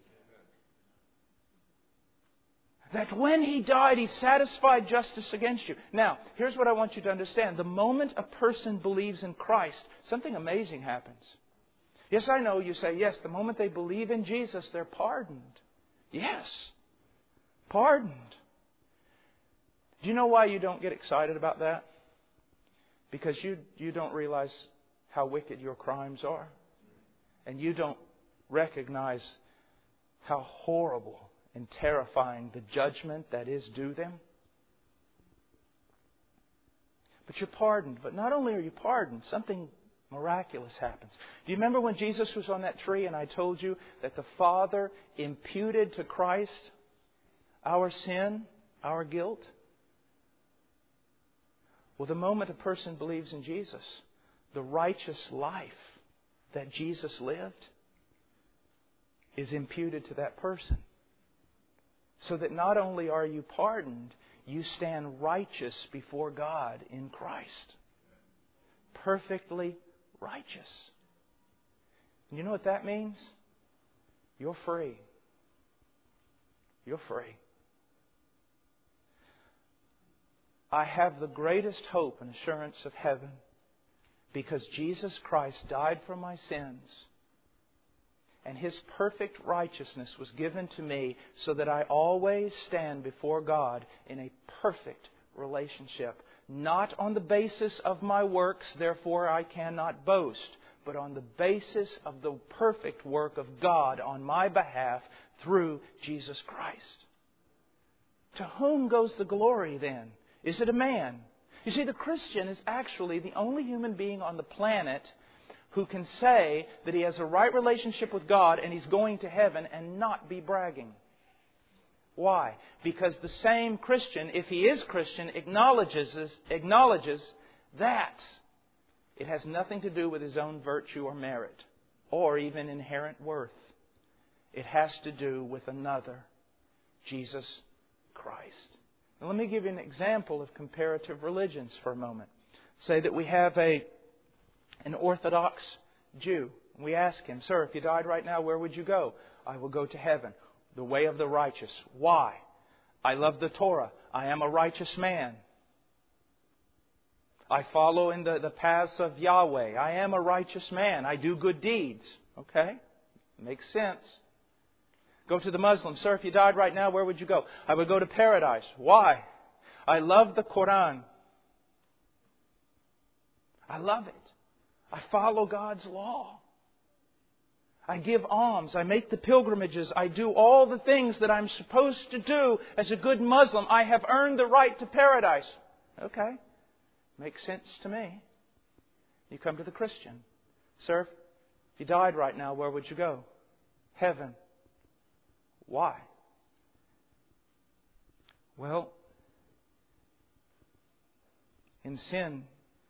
That when He died, He satisfied justice against you. Now, here's what I want you to understand. The moment a person believes in Christ, something amazing happens. Yes, I know you say, yes, the moment they believe in Jesus, they're pardoned. Yes, pardoned. Do you know why you don't get excited about that? Because you, you don't realize how wicked your crimes are. And you don't recognize how horrible and terrifying the judgment that is due them. But you're pardoned. But not only are you pardoned, something miraculous happens. Do you remember when Jesus was on that tree and I told you that the Father imputed to Christ our sin, our guilt? Well, the moment a person believes in Jesus, the righteous life that Jesus lived is imputed to that person. So that not only are you pardoned, you stand righteous before God in Christ. Perfectly righteous. And you know what that means? You're free. You're free. I have the greatest hope and assurance of heaven because Jesus Christ died for my sins. And His perfect righteousness was given to me so that I always stand before God in a perfect relationship. Not on the basis of my works, therefore I cannot boast, but on the basis of the perfect work of God on my behalf through Jesus Christ. To whom goes the glory then? Is it a man? You see, the Christian is actually the only human being on the planet who can say that he has a right relationship with God and he's going to heaven and not be bragging. Why? Because the same Christian, if he is Christian, acknowledges, acknowledges that it has nothing to do with his own virtue or merit or even inherent worth. It has to do with another, Jesus Christ. Now, let me give you an example of comparative religions for a moment. Say that we have a an Orthodox Jew. We ask him, "Sir, if you died right now, where would you go?" "I will go to heaven, the way of the righteous." Why? "I love the Torah. I am a righteous man. I follow in the, the paths of Yahweh. I am a righteous man. I do good deeds." Okay? Makes sense. Go to the Muslim. "Sir, if you died right now, where would you go?" "I would go to paradise." Why? "I love the Quran. I love it. I follow God's law. I give alms. I make the pilgrimages. I do all the things that I'm supposed to do as a good Muslim. I have earned the right to paradise." Okay. Makes sense to me. You come to the Christian. "Sir, if you died right now, where would you go?" "Heaven." Why? Well, in sin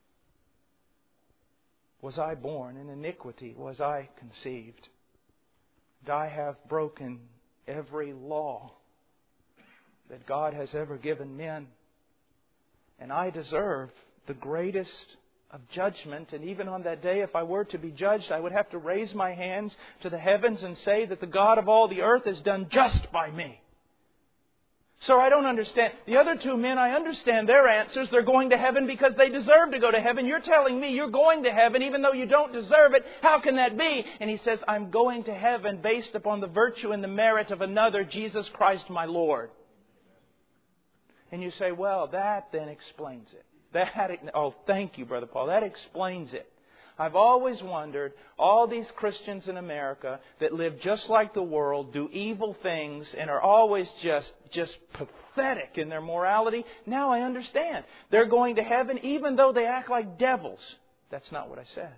was I born, in iniquity was I conceived. And I have broken every law that God has ever given men. And I deserve the greatest of judgment. And even on that day, if I were to be judged, I would have to raise my hands to the heavens and say that the God of all the earth has done just by me. So I don't understand. The other two men, I understand their answers. They're going to heaven because they deserve to go to heaven. You're telling me you're going to heaven even though you don't deserve it. How can that be? And he says, "I'm going to heaven based upon the virtue and the merit of another, Jesus Christ my Lord." And you say, "Well, that then explains it." That, oh, thank you, Brother Paul. That explains it. I've always wondered, all these Christians in America that live just like the world, do evil things, and are always just, just pathetic in their morality. Now I understand. They're going to heaven even though they act like devils. That's not what I said.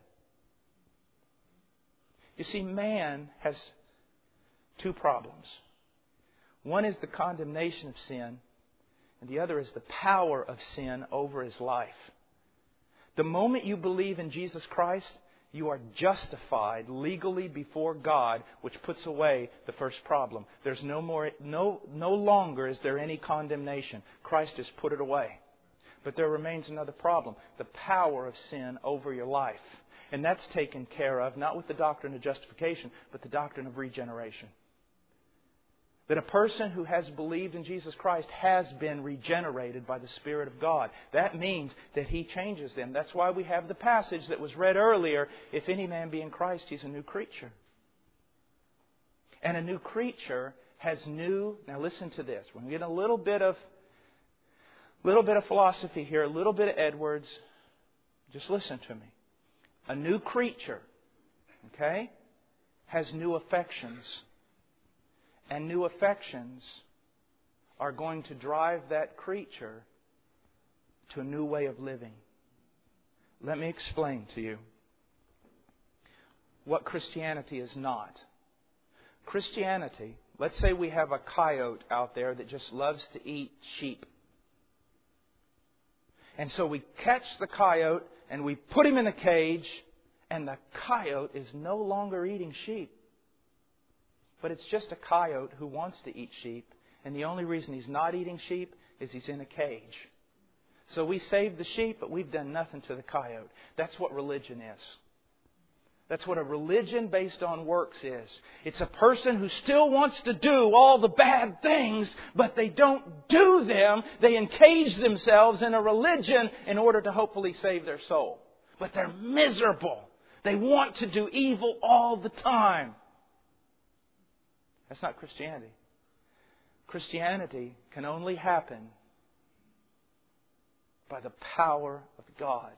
You see, man has two problems. One is the condemnation of sin, and the other is the power of sin over his life. The moment you believe in Jesus Christ, you are justified legally before God, which puts away the first problem. There's no more, no, no longer is there any condemnation. Christ has put it away. But there remains another problem, the power of sin over your life. And that's taken care of, not with the doctrine of justification, but the doctrine of regeneration. That a person who has believed in Jesus Christ has been regenerated by the Spirit of God. That means that He changes them. That's why we have the passage that was read earlier. If any man be in Christ, he's a new creature. And a new creature has new... Now listen to this. We're going to get a little bit of, little bit of philosophy here, a little bit of Edwards. Just listen to me. A new creature, okay, has new affections. And new affections are going to drive that creature to a new way of living. Let me explain to you what Christianity is not. Christianity, let's say we have a coyote out there that just loves to eat sheep. And so we catch the coyote and we put him in a cage, and the coyote is no longer eating sheep. But it's just a coyote who wants to eat sheep, and the only reason he's not eating sheep is he's in a cage. So we saved the sheep, but we've done nothing to the coyote. That's what religion is. That's what a religion based on works is. It's a person who still wants to do all the bad things, but they don't do them. They encage themselves in a religion in order to hopefully save their soul. But they're miserable. They want to do evil all the time. That's not Christianity. Christianity can only happen by the power of God.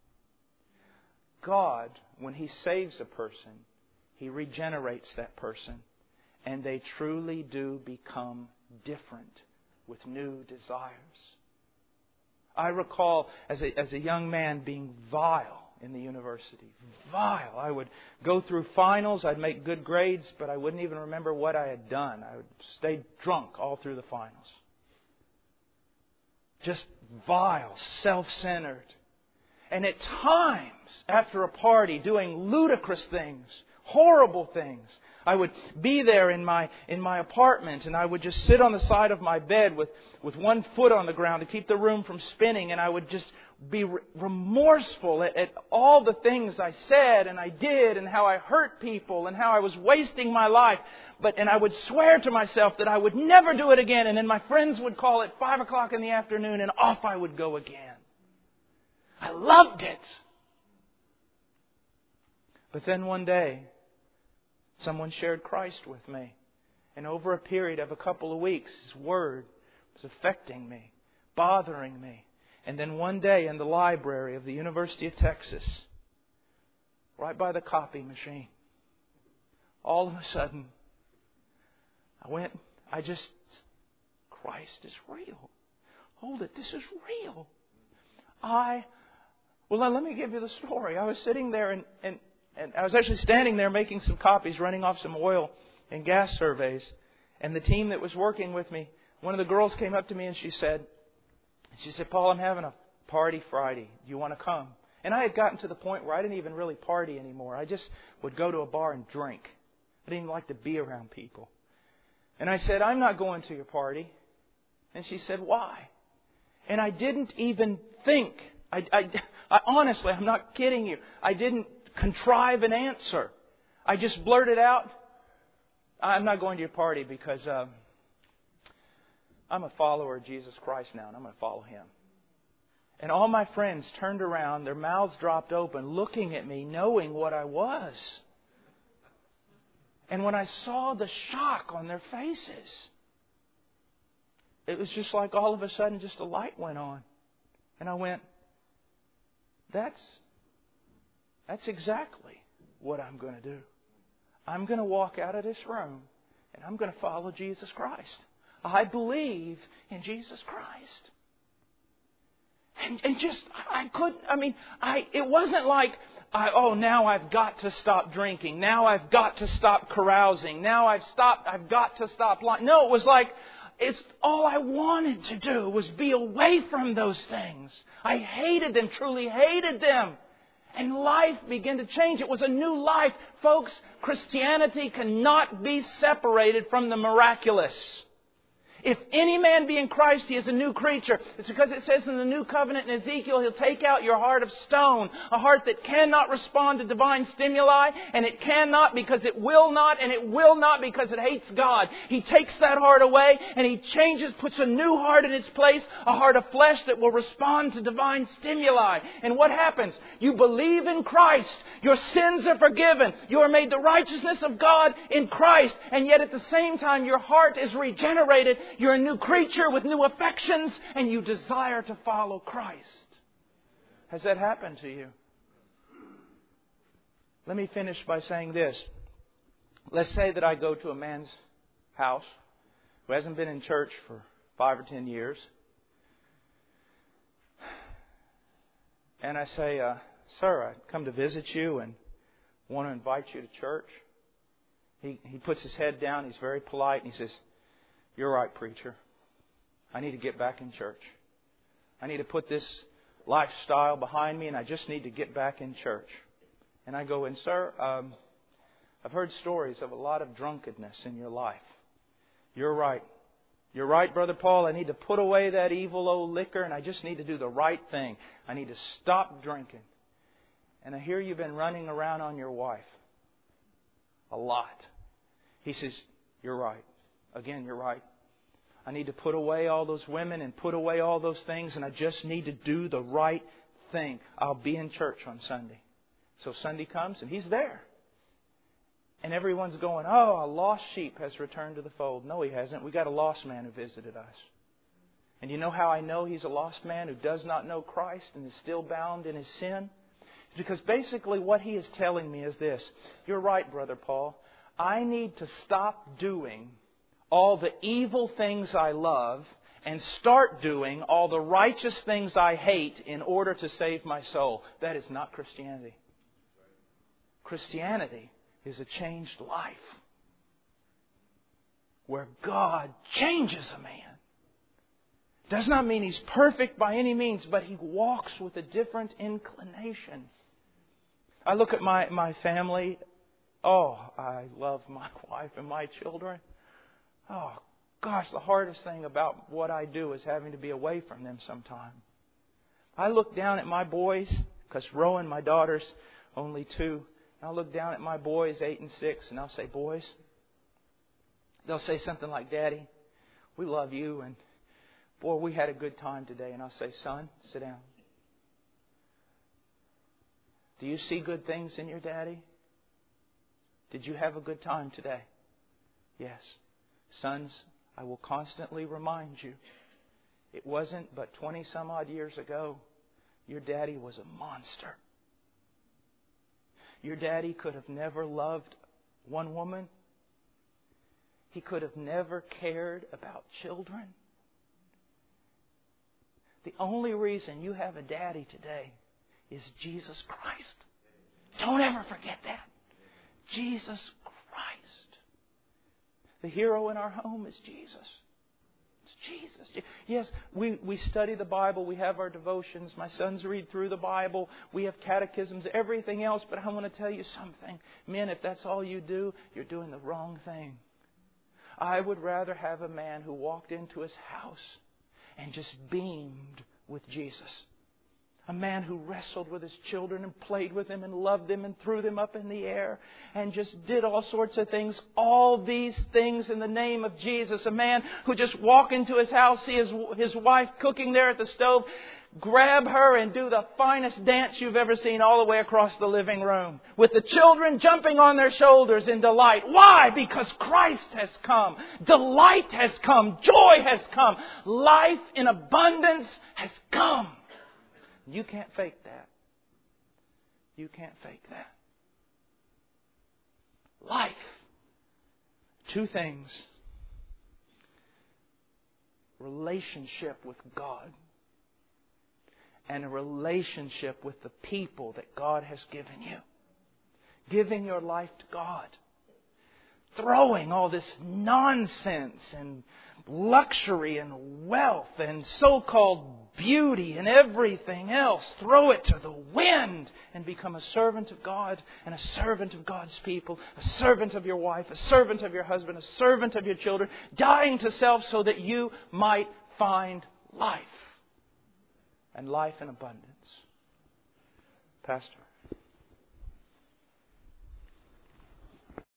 God, when He saves a person, He regenerates that person, and they truly do become different with new desires. I recall as a, as a young man being vile in the university. Vile. I would go through finals, I'd make good grades, but I wouldn't even remember what I had done. I would stay drunk all through the finals. Just vile, self-centered. And at times, after a party, doing ludicrous things, horrible things, I would be there in my in my apartment, and I would just sit on the side of my bed with, with one foot on the ground to keep the room from spinning, and I would just be re- remorseful at, at all the things I said and I did, and how I hurt people, and how I was wasting my life. But and I would swear to myself that I would never do it again, and then my friends would call at five o'clock in the afternoon, and off I would go again. I loved it. But then one day, someone shared Christ with me. And over a period of a couple of weeks, His Word was affecting me, bothering me. And then one day in the library of the University of Texas, right by the copy machine, all of a sudden, I went, I just, Christ is real. Hold it, this is real. I, well, now let me give you the story. I was sitting there and, and, and I was actually standing there making some copies, running off some oil and gas surveys. And the team that was working with me, one of the girls came up to me and she said, she said, Paul, I'm having a party Friday. Do you want to come? And I had gotten to the point where I didn't even really party anymore. I just would go to a bar and drink. I didn't even like to be around people. And I said, I'm not going to your party. And she said, why? And I didn't even think. I, I, I honestly, I'm not kidding you. I didn't contrive an answer. I just blurted out, I'm not going to your party because uh, I'm a follower of Jesus Christ now, and I'm going to follow Him. And all my friends turned around, their mouths dropped open, looking at me, knowing what I was. And when I saw the shock on their faces, it was just like all of a sudden just a light went on. And I went, that's, that's exactly what I'm going to do. I'm going to walk out of this room and I'm going to follow Jesus Christ. I believe in Jesus Christ. And, and just, I couldn't, I mean, I, it wasn't like, I, oh, now I've got to stop drinking. Now I've got to stop carousing. Now I've stopped, I've got to stop lying. No, it was like, it's all I wanted to do was be away from those things. I hated them, truly hated them. And life began to change. It was a new life. Folks, Christianity cannot be separated from the miraculous. If any man be in Christ, he is a new creature. It's because it says in the new covenant in Ezekiel, He'll take out your heart of stone, a heart that cannot respond to divine stimuli, and it cannot because it will not, and it will not because it hates God. He takes that heart away, and He changes, puts a new heart in its place, a heart of flesh that will respond to divine stimuli. And what happens? You believe in Christ. Your sins are forgiven. You are made the righteousness of God in Christ, and yet at the same time your heart is regenerated. You're a new creature with new affections, and you desire to follow Christ. Has that happened to you? Let me finish by saying this. Let's say that I go to a man's house who hasn't been in church for five or ten years. And I say, uh, sir, I come to visit you and want to invite you to church. He, he puts his head down. He's very polite. And he says, you're right, preacher. I need to get back in church. I need to put this lifestyle behind me, and I just need to get back in church. And I go in, sir, um, I've heard stories of a lot of drunkenness in your life. You're right. You're right, Brother Paul. I need to put away that evil old liquor, and I just need to do the right thing. I need to stop drinking. And I hear you've been running around on your wife a lot. He says, you're right. Again, you're right. I need to put away all those women and put away all those things, and I just need to do the right thing. I'll be in church on Sunday. So Sunday comes, and he's there. And everyone's going, oh, a lost sheep has returned to the fold. No, he hasn't. We got a lost man who visited us. And you know how I know he's a lost man who does not know Christ and is still bound in his sin? It's because basically what he is telling me is this. You're right, Brother Paul. I need to stop doing all the evil things I love and start doing all the righteous things I hate in order to save my soul. That is not Christianity. Christianity is a changed life where God changes a man. Does not mean he's perfect by any means, but he walks with a different inclination. I look at my, my family. Oh, I love my wife and my children. Oh, gosh, the hardest thing about what I do is having to be away from them sometime. I look down at my boys, because Rowan, my daughter's only two. I'll look down at my boys, eight and six, and I'll say, boys, they'll say something like, Daddy, we love you, and boy, we had a good time today. And I'll say, son, sit down. Do you see good things in your daddy? Did you have a good time today? Yes. Sons, I will constantly remind you, it wasn't but twenty some odd years ago, your daddy was a monster. Your daddy could have never loved one woman. He could have never cared about children. The only reason you have a daddy today is Jesus Christ. Don't ever forget that. Jesus Christ. The hero in our home is Jesus. It's Jesus. Yes, we, we study the Bible. We have our devotions. My sons read through the Bible. We have catechisms, everything else. But I want to tell you something. Men, if that's all you do, you're doing the wrong thing. I would rather have a man who walked into his house and just beamed with Jesus. A man who wrestled with his children and played with them and loved them and threw them up in the air and just did all sorts of things. All these things in the name of Jesus. A man who just walk into his house, see his, his wife cooking there at the stove, grab her and do the finest dance you've ever seen all the way across the living room. With the children jumping on their shoulders in delight. Why? Because Christ has come. Delight has come. Joy has come. Life in abundance has come. You can't fake that. You can't fake that. Life. Two things. Relationship with God. And a relationship with the people that God has given you. Giving your life to God. Throwing all this nonsense and luxury and wealth and so-called beauty and everything else. Throw it to the wind and become a servant of God and a servant of God's people. A servant of your wife, a servant of your husband, a servant of your children. Dying to self so that you might find life. And life in abundance. Pastor.